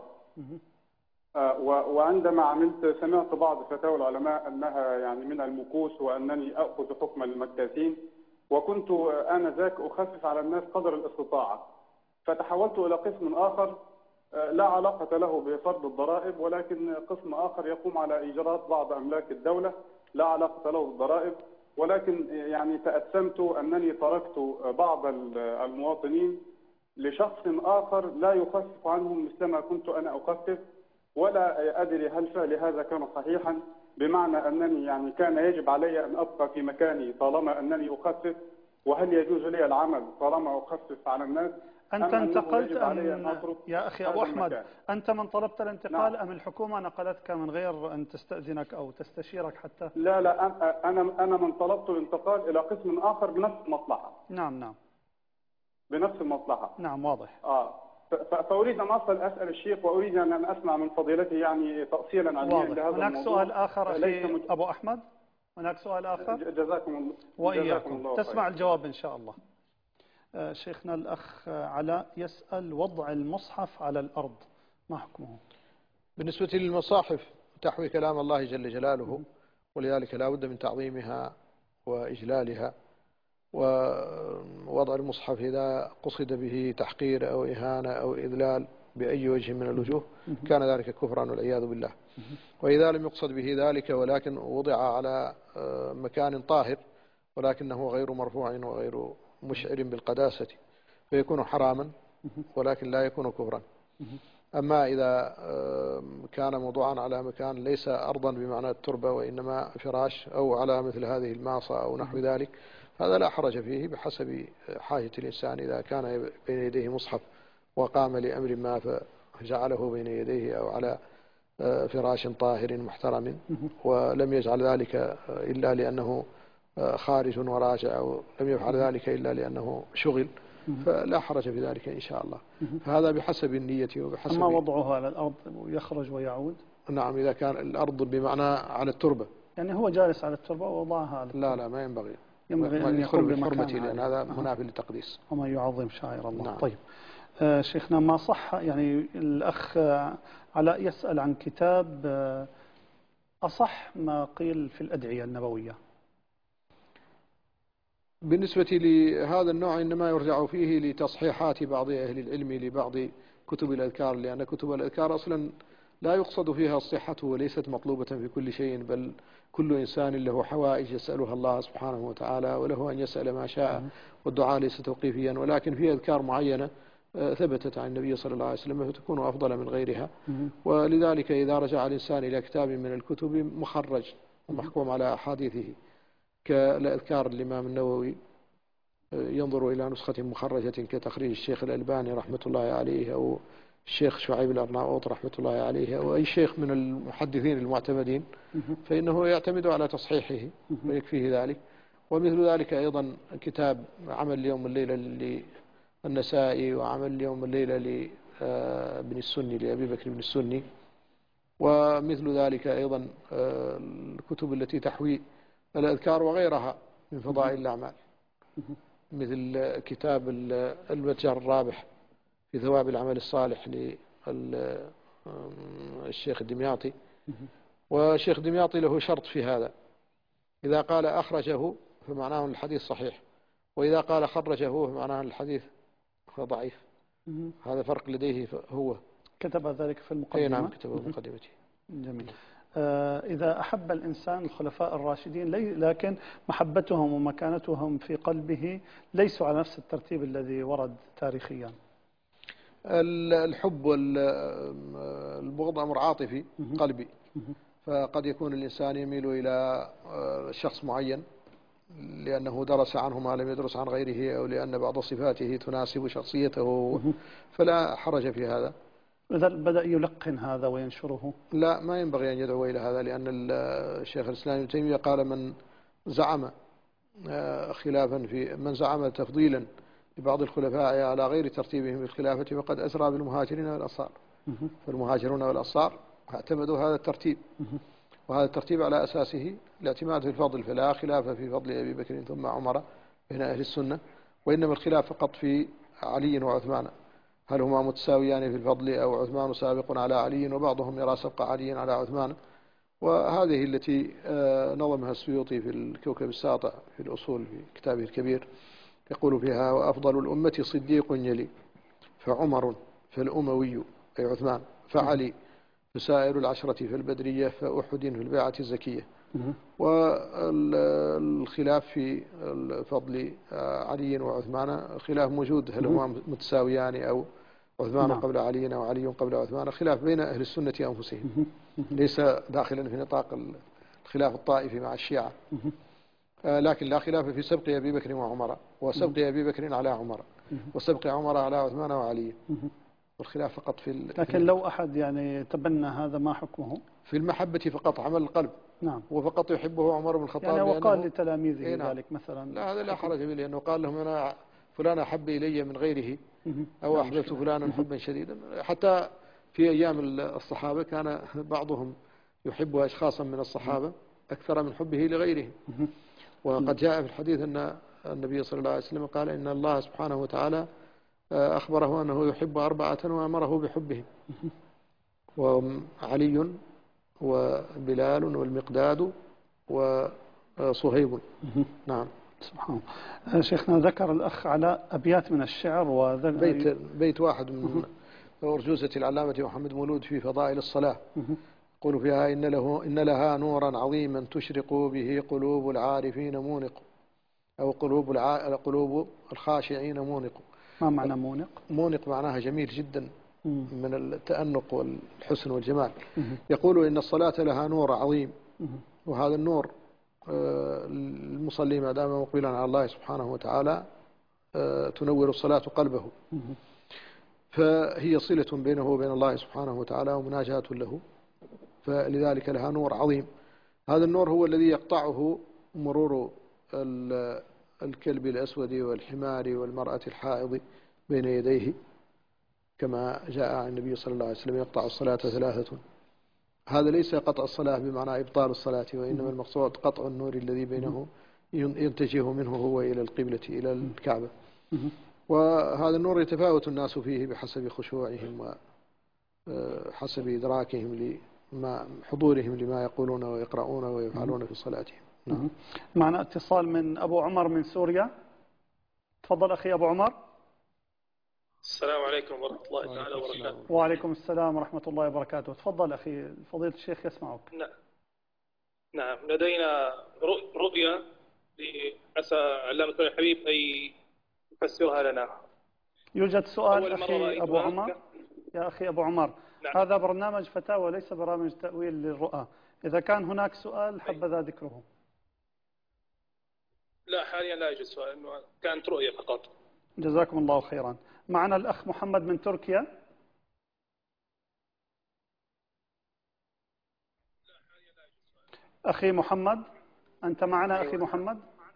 وعندما عملت سمعت بعض فتاوى العلماء أنها يعني من المكوس، وأنني أخذ حكم المكاسين، وكنت آنذاك أخفف على الناس قدر الاستطاعة، فتحولت إلى قسم آخر لا علاقة له بفرض الضرائب، ولكن قسم آخر يقوم على إيجارات بعض أملاك الدولة لا علاقة له بالضرائب، ولكن يعني تأثمت أنني تركت بعض المواطنين لشخص آخر لا يخفف عنهم مثلما كنت أنا أخفف، ولا أدري هل فعل هذا كان صحيحا، بمعنى أنني يعني كان يجب علي أن أبقى في مكاني طالما أنني أخفف، وهل يجوز لي العمل طالما أخفف على الناس؟ أنت انتقلت يا أخي أبو أحمد، أنت من طلبت الانتقال؟ نعم. أم الحكومة نقلتك من غير أن تستأذنك أو تستشيرك حتى؟ لا أنا من طلبت الانتقال إلى قسم آخر بنفس المصلحة. نعم بنفس المصلحة. نعم واضح. فأريد أن أسأل الشيخ، وأريد أن أسمع من فضيلته يعني تأصيلا علميا لهذا الموضوع. هناك سؤال آخر أخي أبو أحمد؟ هناك سؤال آخر؟ جزاكم الله. وإياكم. تسمع الجواب إن شاء الله. شيخنا الأخ علاء يسأل: وضع المصحف على الأرض ما حكمه؟ بالنسبة للمصاحف تحوي كلام الله جل جلاله، ولذلك لا بد من تعظيمها وإجلالها، ووضع المصحف إذا قصد به تحقير أو إهانة أو إذلال بأي وجه من الوجوه كان ذلك كفرا والعياذ بالله. وإذا لم يقصد به ذلك ولكن وضع على مكان طاهر ولكنه غير مرفوع وغير مشعر بالقداسة فيكون حراما ولكن لا يكون كفرا. أما إذا كان موضوعا على مكان ليس أرضا بمعنى التربة وإنما فراش أو على مثل هذه الماصة أو نحو ذلك هذا لا حرج فيه بحسب حاجة الإنسان. إذا كان بين يديه مصحف وقام لأمر ما فجعله بين يديه أو على فراش طاهر محترم ولم يجعل ذلك إلا لأنه خارج وراجع أو لم يفعل ذلك إلا لأنه شغل فلا حرج في ذلك إن شاء الله. فهذا بحسب النية وبحسب. أما وضعها على الأرض يخرج ويعود؟ نعم إذا كان الأرض بمعنى على التربة، يعني هو جالس على التربة ووضعها على التربة. لا ما ينبغي أن يكون بمكان لأن هذا منافي للتقديس ومن يعظم شعائر الله. نعم. طيب شيخنا ما صح، يعني الأخ علاء يسأل عن كتاب أصح ما قيل في الأدعية النبوية. بالنسبة لهذا النوع إنما يرجع فيه لتصحيحات بعض أهل العلم لبعض كتب الأذكار، لأن كتب الأذكار أصلا لا يقصد فيها الصحة وليست مطلوبة في كل شيء، بل كل إنسان له حوائج يسألها الله سبحانه وتعالى وله أن يسأل ما شاء، والدعاء ليس توقيفيا، ولكن في أذكار معينة ثبتت عن النبي صلى الله عليه وسلم فتكون أفضل من غيرها. ولذلك إذا رجع الإنسان إلى كتاب من الكتب مخرج ومحكوم على أحاديثه كالأذكار الإمام النووي ينظر إلى نسخة مخرجة كتخريج الشيخ الألباني رحمة الله عليه أو الشيخ شعيب الأرناؤوط رحمة الله عليه أو أي شيخ من المحدثين المعتمدين، فإنه يعتمد على تصحيحه ويكفيه ذلك. ومثل ذلك أيضا كتاب عمل اليوم والليلة للنسائي وعمل اليوم والليلة لابن السني لأبي بكر بن السني، ومثل ذلك أيضا الكتب التي تحوي الأذكار وغيرها من فضائل الأعمال، مثل كتاب المتجر الرابح في ثواب العمل الصالح للشيخ الدمياطي. والشيخ الدمياطي له شرط في هذا، إذا قال أخرجه فمعناه الحديث صحيح، وإذا قال خرجه فمعناه الحديث ضعيف. هذا فرق لديه هو. كتب ذلك في المقدمة؟ نعم كتبه في مقدمته. جميل. إذا أحب الإنسان الخلفاء الراشدين لكن محبتهم ومكانتهم في قلبه ليسوا على نفس الترتيب الذي ورد تاريخيا. الحب والبغض أمر عاطفي قلبي، فقد يكون الإنسان يميل إلى شخص معين لأنه درس عنه ما لم يدرس عن غيره، أو لأن بعض صفاته تناسب شخصيته، فلا حرج في هذا. بدأ يلقن هذا وينشره؟ لا، ما ينبغي أن يدعو إلى هذا، لأن الشيخ الإسلام ابن تيمية قال من زعم خلافا في من زعم تفضيلا لبعض الخلفاء على غير ترتيبهم بالخلافة فقد أسرى بالمهاجرين والأنصار. فالمهاجرون والأنصار اعتمدوا هذا الترتيب، وهذا الترتيب على أساسه الاعتماد في الفضل، فلا خلاف في فضل أبي بكر ثم عمر بين أهل السنة، وإنما الخلاف فقط في علي وعثمان، هل هما متساويان في الفضل أو عثمان سابق على علي وبعضهم يرى سبق علي على عثمان. وهذه التي نظمها السيوطي في الكوكب الساطع في الأصول في كتابه الكبير، يقول فيها: وأفضل الأمة صديق يلي، فعمر فالأموي أي عثمان، فعلي، فسائر العشرة في البدرية، فأحد في البيعة الزكية. والخلاف في فضل علي وعثمان خلاف موجود، هل هما متساويان أو عثمان قبل علي أو علي قبل عثمان، خلاف بين أهل السنة أنفسهم، ليس داخلا في نطاق الخلاف الطائفي مع الشيعة. لكن لا خلاف في سبق أبي بكر وعمر، وسبق أبي بكر على عمر، وسبق عمر على عثمان وعلي، والخلاف فقط في لكن لو أحد يعني تبنى هذا ما حكمه؟ في المحبة فقط، عمل القلب. نعم. وفقط يحبه عمر بن الخطاب، يعني وقال لتلاميذه نعم. ذلك مثلا؟ لا، هذا لا حرج به، لأنه قال لهم: أنا فلان أحب إلي من غيره، أو أحببت فلانا حبا شديدا. حتى في أيام الصحابة كان بعضهم يحب أشخاصا من الصحابة أكثر من حبه لغيره. وقد جاء في الحديث أن النبي صلى الله عليه وسلم قال: إن الله سبحانه وتعالى أخبره أنه يحب 4 وأمره بحبهم، وعلي وبلال والمقداد وصهيب. نعم. سبحان الله. شيخنا ذكر الأخ على أبيات من الشعر بيت واحد من أرجوزة العلامة محمد مولود في فضائل الصلاة، يقول فيها: إن لها نورا عظيما تشرق به قلوب العارفين مونق، أو قلوب الخاشعين مونق. ما معنى مونق؟ مونق معناها جميل جدا من التأنق والحسن والجمال. يقول: إن الصلاة لها نور عظيم، وهذا النور المصلي ما دام مقبلا على الله سبحانه وتعالى تنور الصلاة قلبه، فهي صلة بينه وبين الله سبحانه وتعالى ومناجاة له، فلذلك لها نور عظيم. هذا النور هو الذي يقطعه مرور الكلب الأسود والحمار والمرأة الحائض بين يديه، كما جاء عن النبي صلى الله عليه وسلم: يقطع الصلاة 3. هذا ليس قطع الصلاة بمعنى إبطال الصلاة، وإنما المقصود قطع النور الذي بينه ينتجه منه هو إلى القبلة، إلى الكعبة. وهذا النور يتفاوت الناس فيه بحسب خشوعهم وحسب إدراكهم حضورهم لما يقولون ويقرؤون ويفعلون في صلاتهم. نعم. معنا اتصال من أبو عمر من سوريا. تفضل أخي أبو عمر. السلام عليكم ورحمة الله تعالى وبركاته. وعليكم السلام ورحمة الله وبركاته. تفضل أخي فضيلة الشيخ يسمعك. نعم، لدينا رؤية لعسى علامة الحبيب أن يفسرها لنا. يوجد سؤال أول مرة أخي رأيت أبو هذا. عمر. يا أخي أبو عمر، نعم. هذا برنامج فتاوى ليس برنامج تأويل للرؤى. إذا كان هناك سؤال حبذا ذكره. لا حاليا لا يوجد سؤال، إنه كانت رؤية فقط. جزاكم الله خيرا. معنا الأخ محمد من تركيا. أخي محمد، أنت معنا أخي محمد؟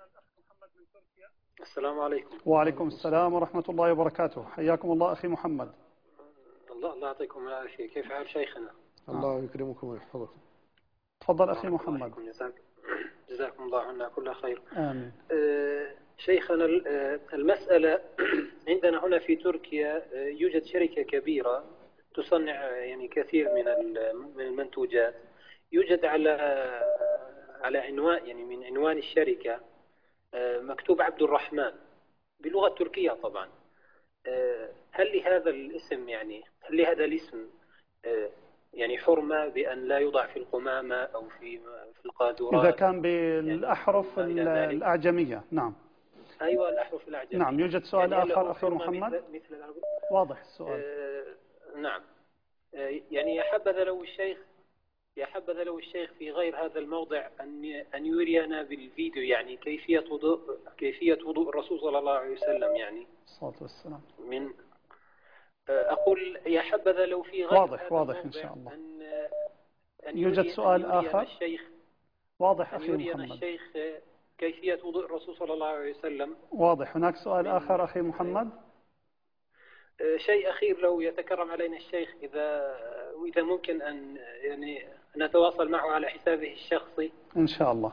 السلام عليكم. وعليكم السلام ورحمة الله وبركاته. حياكم الله أخي محمد. الله يعطيكم العافية. كيف حال شيخنا؟ الله يكرمكم ويحفظكم. تفضل أخي محمد. جزاكم الله عنا كل خير. آمين. شيخنا، المسألة عندنا هنا في تركيا يوجد شركة كبيرة تصنع يعني كثير من المنتوجات. يوجد على عنوان، يعني من عنوان الشركة مكتوب عبد الرحمن باللغة التركية طبعا. هل لهذا الاسم، يعني هل لهذا الاسم يعني حرمة بأن لا يوضع في القمامة أو في القاذورات؟ إذا كان بالأحرف يعني الأعجمية. نعم. أيوة، الأحرف الأعجمية. نعم. يوجد سؤال يعني آخر أخي محمد؟ واضح السؤال. نعم. يعني يا حبذا لو الشيخ في غير هذا الموضع أن يرينا بالفيديو يعني كيفية وضوء الرسول صلى الله عليه وسلم، يعني الصلاة والسلام. من أقول يا حبذا لو في غير واضح إن شاء الله. أن يوجد سؤال آخر. الشيخ واضح أخي محمد. الشيخ كيفية وضوء الرسول صلى الله عليه وسلم. واضح. هناك سؤال آخر أخي محمد. شيء أخير لو يتكرم علينا الشيخ، وإذا ممكن أن يعني نتواصل معه على حسابه الشخصي إن شاء الله.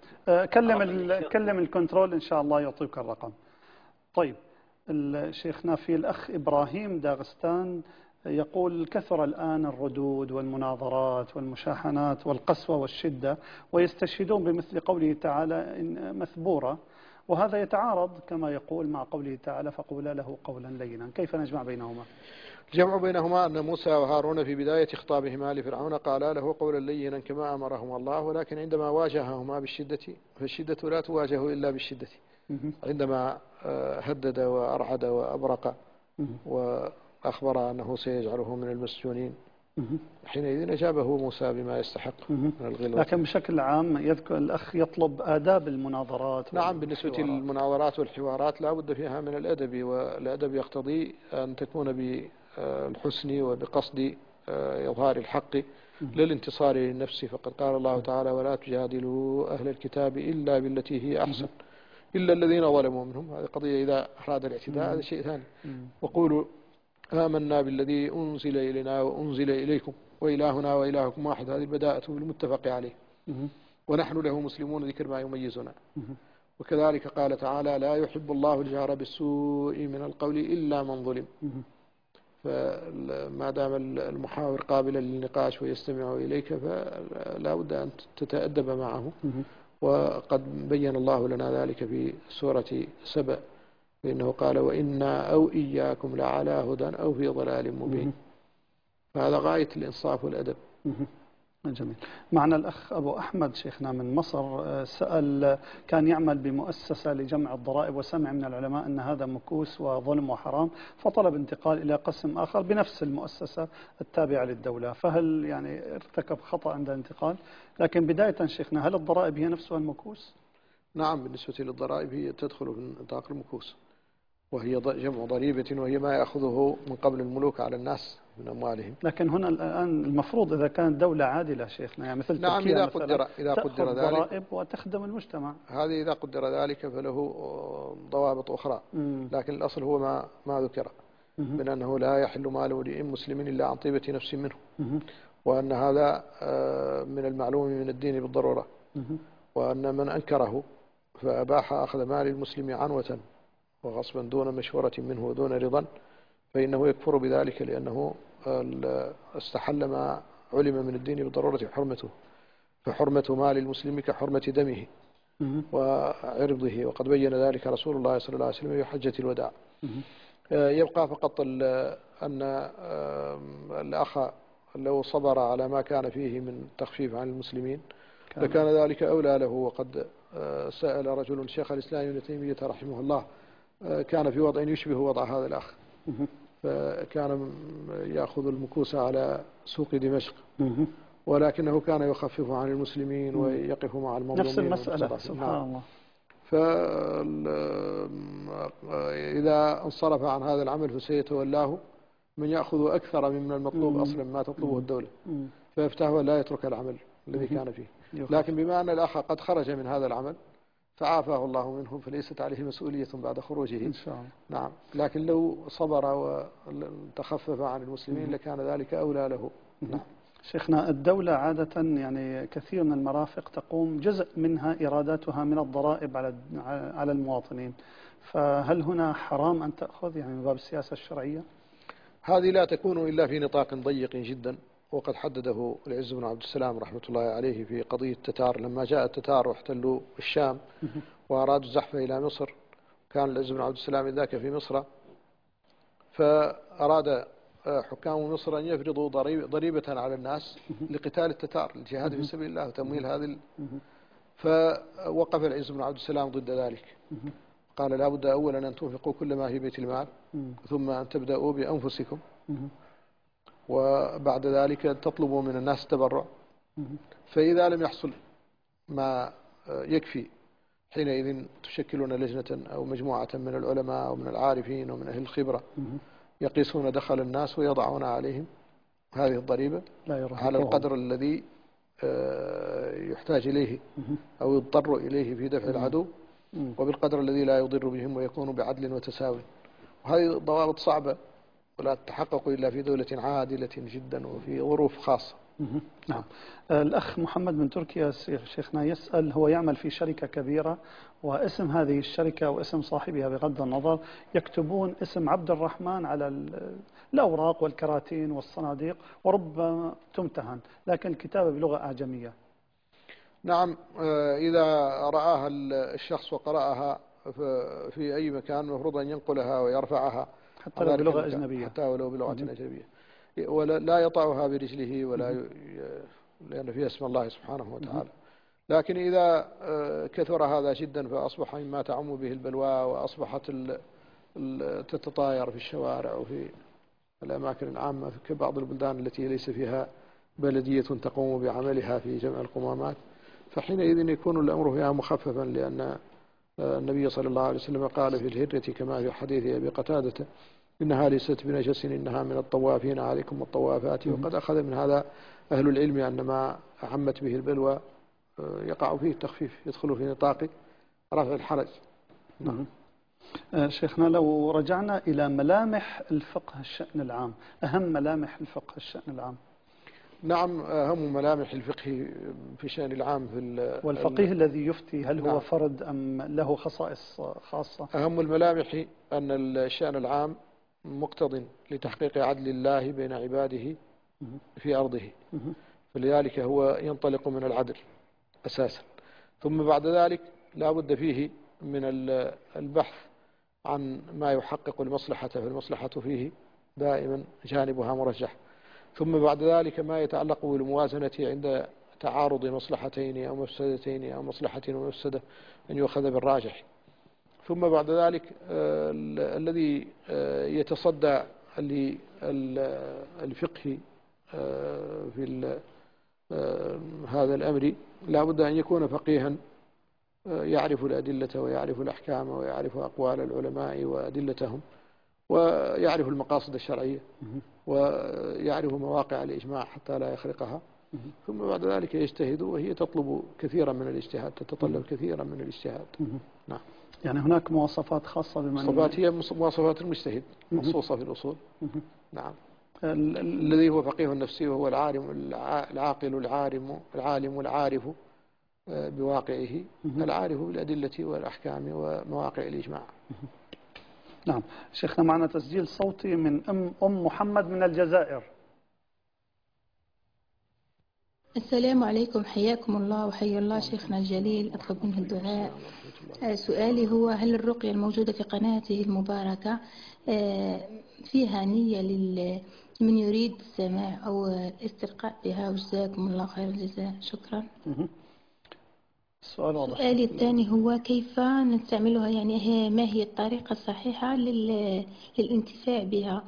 كلم الكنترول إن شاء الله يعطيك الرقم. طيب، شيخنا في الأخ إبراهيم داغستان يقول: كثر الآن الردود والمناظرات والمشاحنات والقسوة والشدة، ويستشهدون بمثل قوله تعالى مثبورة، وهذا يتعارض كما يقول مع قوله تعالى: فقولا له قولا لينا. كيف نجمع بينهما؟ الجمع بينهما أن موسى وهارون في بداية خطابهما لفرعون قالا له قولا لينا كما أمرهما الله، ولكن عندما واجههما بالشدة، فالشدة لا تواجه إلا بالشدة. عندما هدد وأرعد وأبرق وأخبر أنه سيجعله من المسجونين، حينئذ أجابه موسى بما يستحق من الغلظة. لكن بشكل عام يذكر الأخ يطلب آداب المناظرات. نعم، بالنسبة للمناظرات والحوارات لا بد فيها من الأدب، والأدب يقتضي أن تكون بالحسن وبقصد إظهار الحق للانتصار للنفس. فقد قال الله تعالى: ولا تجادلوا أهل الكتاب إلا بالتي هي أحسن إلا الذين ظلموا منهم. هذه قضية إذا أراد الاعتداء، هذا شيء ثاني. وقولوا آمنا بالذي أنزل إلينا وأنزل إليكم وإلهنا وإلهكم واحد. هذه البداءة بالمتفق عليه. ونحن له مسلمون، ذكر ما يميزنا. وكذلك قال تعالى: لا يحب الله الجهر بالسوء من القول إلا من ظلم. فما دام المحاور قابلا للنقاش ويستمع إليك فلا بد أن تتأدب معه. وقد بين الله لنا ذلك في سورة سبأ، فإنه قال: وإنا أو إياكم لعلى هدى أو في ضلال مبين. فهذا غاية الإنصاف والأدب. جميل. معنا الأخ أبو أحمد شيخنا من مصر، سأل: كان يعمل بمؤسسة لجمع الضرائب وسمع من العلماء أن هذا مكوس وظلم وحرام، فطلب انتقال إلى قسم آخر بنفس المؤسسة التابعة للدولة، فهل يعني ارتكب خطأ عند الانتقال؟ لكن بداية شيخنا، هل الضرائب هي نفسها المكوس؟ نعم، بالنسبة للضرائب هي تدخل في نطاق المكوس، وهي جمع ضريبة، وهي ما يأخذه من قبل الملوك على الناس من أموالهم. لكن هنا الآن المفروض إذا كانت دولة عادلة شيخنا، يعني مثل نعم، تركيا إذا قدر ذلك ضرائب وتخدم المجتمع. هذه إذا قدر ذلك فله ضوابط أخرى. لكن الأصل هو ما ذكر من أنه لا يحل مال امرئ مسلم إلا عن طيبة نفس منه، وأن هذا من المعلوم من الدين بالضرورة، وأن من أنكره فأباح أخذ مال المسلم عنوة وغصبا دون مشورة منه ودون رضا، فإنه يكفر بذلك، لأنه استحل ما علم من الدين بالضرورة حرمته. فحرمة مال المسلم كحرمة دمه وعرضه، وقد بين ذلك رسول الله صلى الله عليه وسلم في حجة الوداع. يبقى فقط أن الأخ لو صبر على ما كان فيه من تخفيف عن المسلمين لكان ذلك أولى له. وقد سأل رجل شيخ الإسلام ابن تيمية رحمه الله، كان في وضع يشبه وضع هذا الأخ، فكان يأخذ المكوس على سوق دمشق، ولكنه كان يخفف عن المسلمين ويقف مع المظلومين. نفس المسألة سبحان الله. فإذا انصرف عن هذا العمل فسيتولاه من يأخذ أكثر من المطلوب أصلا ما تطلبه الدولة، فيفتح ولا يترك العمل الذي كان فيه. لكن بما أن الأخ قد خرج من هذا العمل فعافاه الله منه، فليست عليه مسؤولية بعد خروجه إن شاء الله. نعم، لكن لو صبر وتخفف عن المسلمين لكان ذلك أولى له. نعم. شيخنا، الدولة عادة يعني كثير من المرافق تقوم جزء منها إيراداتها من الضرائب على المواطنين، فهل هنا حرام أن تأخذ يعني من باب السياسة الشرعية؟ هذه لا تكون إلا في نطاق ضيق جدا، وقد حدده العز بن عبد السلام رحمة الله عليه في قضية التتار. لما جاء التتار واحتلوا الشام وأرادوا الزحف إلى مصر، كان العز بن عبد السلام ذاك في مصر، فأراد حكام مصر أن يفرضوا ضريبة على الناس لقتال التتار، الجهاد في سبيل الله وتمويل هذه فوقف العز بن عبد السلام ضد ذلك، قال لا بد أولا أن تنفقوا كل ما في بيت المال، ثم أن تبدأوا بأنفسكم، وبعد ذلك تطلبوا من الناس التبرع، فإذا لم يحصل ما يكفي حينئذ تشكلون لجنة أو مجموعة من العلماء أو من العارفين ومن أهل الخبرة يقيسون دخل الناس ويضعون عليهم هذه الضريبة على القدر الذي يحتاج إليه أو يضطر إليه في دفع العدو، وبالقدر الذي لا يضر بهم، ويكون بعدل وتساوي. وهذه ضوابط صعبة ولا تتحقق إلا في دولة عادلة جدا وفي ظروف خاصة. نعم. الأخ محمد من تركيا شيخنا يسأل، هو يعمل في شركة كبيرة واسم هذه الشركة واسم صاحبها بغض النظر يكتبون اسم عبد الرحمن على الأوراق والكراتين والصناديق، وربما تمتهن، لكن الكتابة بلغة أعجمية. نعم، إذا رآها الشخص وقرأها في أي مكان المفروض أن ينقلها ويرفعها حتى لو بلغة أجنبية، حتى ولو بلغة أجنبية، ولا يطعها برجله ولا لأن فيها اسم الله سبحانه وتعالى. لكن إذا كثر هذا جدا فأصبح مما تعم به البلوى، وأصبحت تتطاير في الشوارع وفي الأماكن العامة كبعض البلدان التي ليس فيها بلدية تقوم بعملها في جمع القمامات، فحينئذ يكون الأمر فيها مخففا، لأن النبي صلى الله عليه وسلم قال في الهرة كما في حديث أبي قتادة إنها ليست بنجس إنها من الطوافين عليكم الطوافات. وقد أخذ من هذا أهل العلم أن ما عمت به البلوى يقع فيه التخفيف، يدخل في نطاق رفع الحرج. نعم. شيخنا، لو رجعنا إلى ملامح الفقه الشأن العام، أهم ملامح الفقه الشأن العام. نعم، أهم ملامح الفقه في الشأن العام والفقيه الذي يفتي هل هو فرد أم له خصائص خاصة؟ أهم الملامح أن الشأن العام مقتض لتحقيق عدل الله بين عباده في أرضه، فلذلك هو ينطلق من العدل أساسا، ثم بعد ذلك لا بد فيه من البحث عن ما يحقق المصلحة، فالمصلحة فيه دائما جانبها مرجح، ثم بعد ذلك ما يتعلق بالموازنة عند تعارض مصلحتين أو مفسدتين أو مصلحة ومفسدة أن يؤخذ بالراجح، ثم بعد ذلك الذي يتصدى للفقه في هذا الأمر لا بد أن يكون فقيها يعرف الأدلة ويعرف الأحكام ويعرف أقوال العلماء وأدلتهم ويعرف المقاصد الشرعية ويعرف مواقع الإجماع حتى لا يخرقها، ثم بعد ذلك يجتهد، وهي تطلب كثيرا من الاجتهاد، تتطلب كثيرا من الاجتهاد. نعم. يعني هناك مواصفات خاصة مواصفات هي مواصفات المجتهد مخصوصة في الأصول. نعم. الذي هو فقيه النفسي وهو العاقل العالم العارف بواقعه، العارف بالأدلة والأحكام ومواقع الإجماع. نعم. شيخنا، معنا تسجيل صوتي من أم محمد من الجزائر. السلام عليكم، حياكم الله وحيا الله شيخنا الجليل، أطلب منه الدعاء. سؤالي هو: هل الرقية الموجودة في قناته المباركة فيها نية لمن يريد السماع أو الاسترقاء بها؟ وجزاكم الله خير الجزاء. شكرا. السؤال واضح. سؤالي الثاني هو كيف نستعملها، يعني ما هي الطريقة الصحيحة للانتفاع بها؟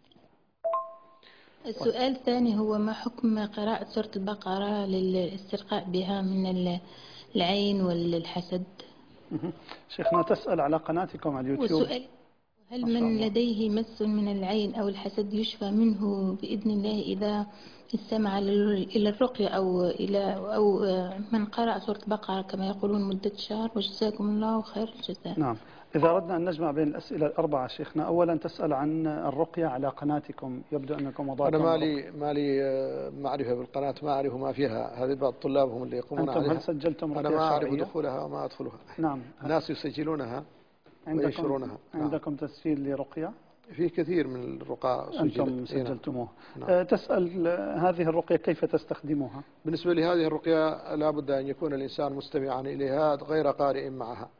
السؤال الثاني هو ما حكم قراءة سورة البقرة للاسترقاء بها من العين والحسد؟ شيخنا تسأل على قناتكم على اليوتيوب. والسؤال هل من لديه مس من العين أو الحسد يشفى منه بإذن الله إذا استمع إلى الرقية أو من قرأ سورة البقرة كما يقولون مدة شهر؟ وجزاكم الله خير الجزاء. نعم، إذا أردنا أن نجمع بين الأسئلة الأربعة شيخنا، أولا تسأل عن الرقية على قناتكم، يبدو أنكم وضعتم. أنا ما لي معرفة بالقناة، ما أعرف ما فيها، هذه بعض الطلاب هم اللي يقومون عليها. هل سجلتم رقية أنا ما أعرف شرعية؟ دخولها وما أدخلها. نعم. الناس يسجلونها وينشرونها. عندكم تسجيل لرقية؟ في كثير من الرقى أنتم سجلتموه. نعم. تسأل هذه الرقية كيف تستخدمها؟ بالنسبة لهذه الرقية لا بد أن يكون الإنسان مستمعا إليها غير قارئ معها،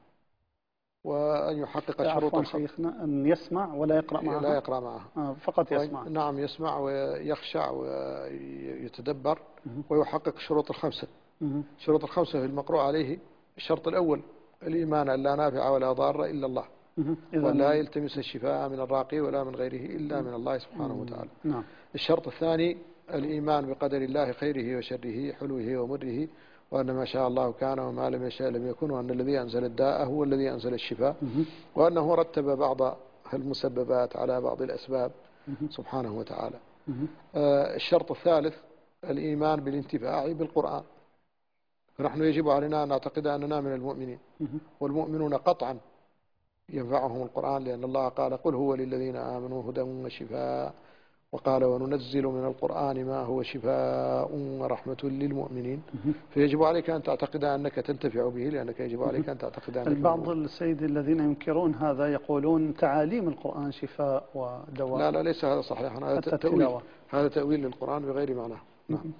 وأن يحقق شروط شيخنا أن يسمع ولا يقرأ معها؟ لا يقرأ معها. فقط يسمع. نعم، يسمع ويخشع ويتدبر ويحقق شروط الخمسة. شروط الخمسة في المقروء عليه: الشرط الأول الإيمان أن لا نافع ولا ضار إلا الله، ولا يلتمس الشفاء من الراقي ولا من غيره إلا من الله سبحانه وتعالى. نعم. الشرط الثاني الإيمان بقدر الله خيره وشره حلوه ومره، وأن ما شاء الله كان وما لم يشاء لم يكن، وأن الذي أنزل الداء هو الذي أنزل الشفاء، وأنه رتب بعض المسببات على بعض الأسباب سبحانه وتعالى. الشرط الثالث الإيمان بالانتفاع بالقرآن، فنحن يجب علينا أن نعتقد أننا من المؤمنين، والمؤمنون قطعا ينفعهم القرآن، لأن الله قال: قل هو للذين آمنوا هدى وشفاء، وقال: وننزل من القرآن ما هو شفاء ورحمة للمؤمنين. فيجب عليك أن تعتقد أنك تنتفع به، لأنك يجب عليك أن تعتقد أنك البعض السيد الذين ينكرون هذا يقولون تعاليم القرآن شفاء ودواء. لا ليس هذا صحيحا، هذا تأويل للقرآن بغير معناه. نعم.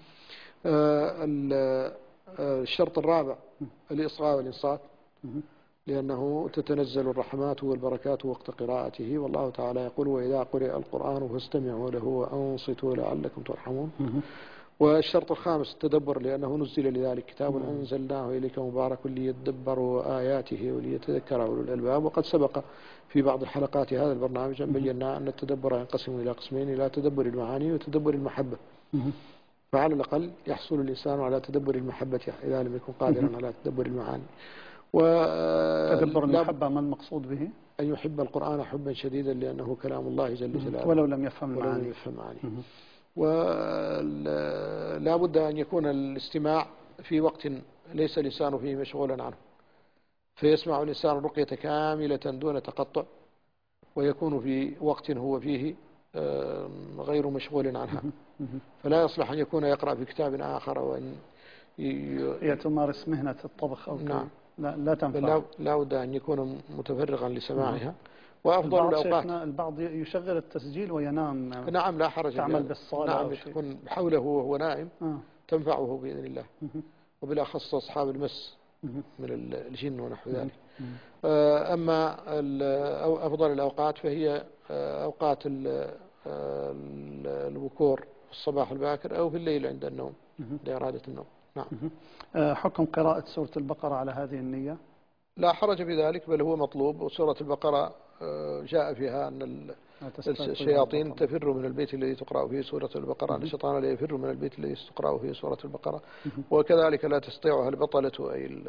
الشرط الرابع الإصغاء والإنصات، لأنه تتنزل الرحمات والبركات وقت قراءته، والله تعالى يقول: وإذا قرئ القرآن فاستمعوا له وأنصتوا لعلكم ترحمون. والشرط الخامس التدبر، لأنه نزل لذلك كتاب أنزلناه إليك مبارك ليدبروا آياته وليتذكر أولو الألباب. وقد سبق في بعض الحلقات هذا البرنامج أن بينا أن التدبر ينقسم إلى قسمين: إلى تدبر المعاني وتدبر المحبة. فعلى الأقل يحصل الإنسان على تدبر المحبة إذا لم يكن قادرا على تدبر المعاني. تدبر المحبة ما المقصود به؟ أن يحب القرآن حبا شديدا، لأنه كلام الله جل جلاله ولو لم يفهم معاني. ولا بد أن يكون الاستماع في وقت ليس الإنسان فيه مشغولا عنه، فيسمع الإنسان الرقية كاملة دون تقطع، ويكون في وقت هو فيه غير مشغول عنها. فلا يصلح أن يكون يقرأ في كتاب آخر وأن يتمارس مهنة الطبخ أو نعم. لا تنفع. لا بد أن يكون متفرغا لسماعها. وأفضل الأوقات البعض يشغل التسجيل وينام. نعم، لا حرج، تعمل بالصالة. نعم، تكون حوله وهو نائم تنفعه بإذن الله، وبالأخص أصحاب المس من الجن ونحو ذلك. أما أفضل الأوقات فهي أوقات البكور في الصباح الباكر أو في الليل عند النوم لإرادة النوم. نعم. حكم قراءة سورة البقرة على هذه النية؟ لا حرج في ذلك، بل هو مطلوب. وسورة البقرة جاء فيها أن الشياطين تفر من البيت الذي تقرأ فيه سورة البقرة، أن الشيطان لا يفر من البيت الذي تقرأ فيه سورة البقرة. وكذلك لا تستطيعها البطلة أي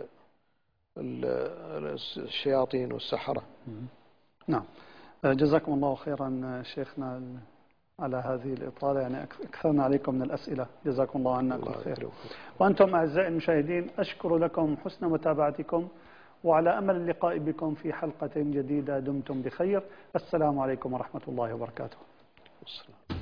الشياطين والسحرة. نعم. جزاكم الله خيرا شيخنا على هذه الإطالة، يعني أكثرنا عليكم من الأسئلة، جزاكم الله عنا كل خير. وأنتم أعزائي المشاهدين أشكر لكم حسن متابعتكم، وعلى أمل اللقاء بكم في حلقة جديدة. دمتم بخير. السلام عليكم ورحمة الله وبركاته.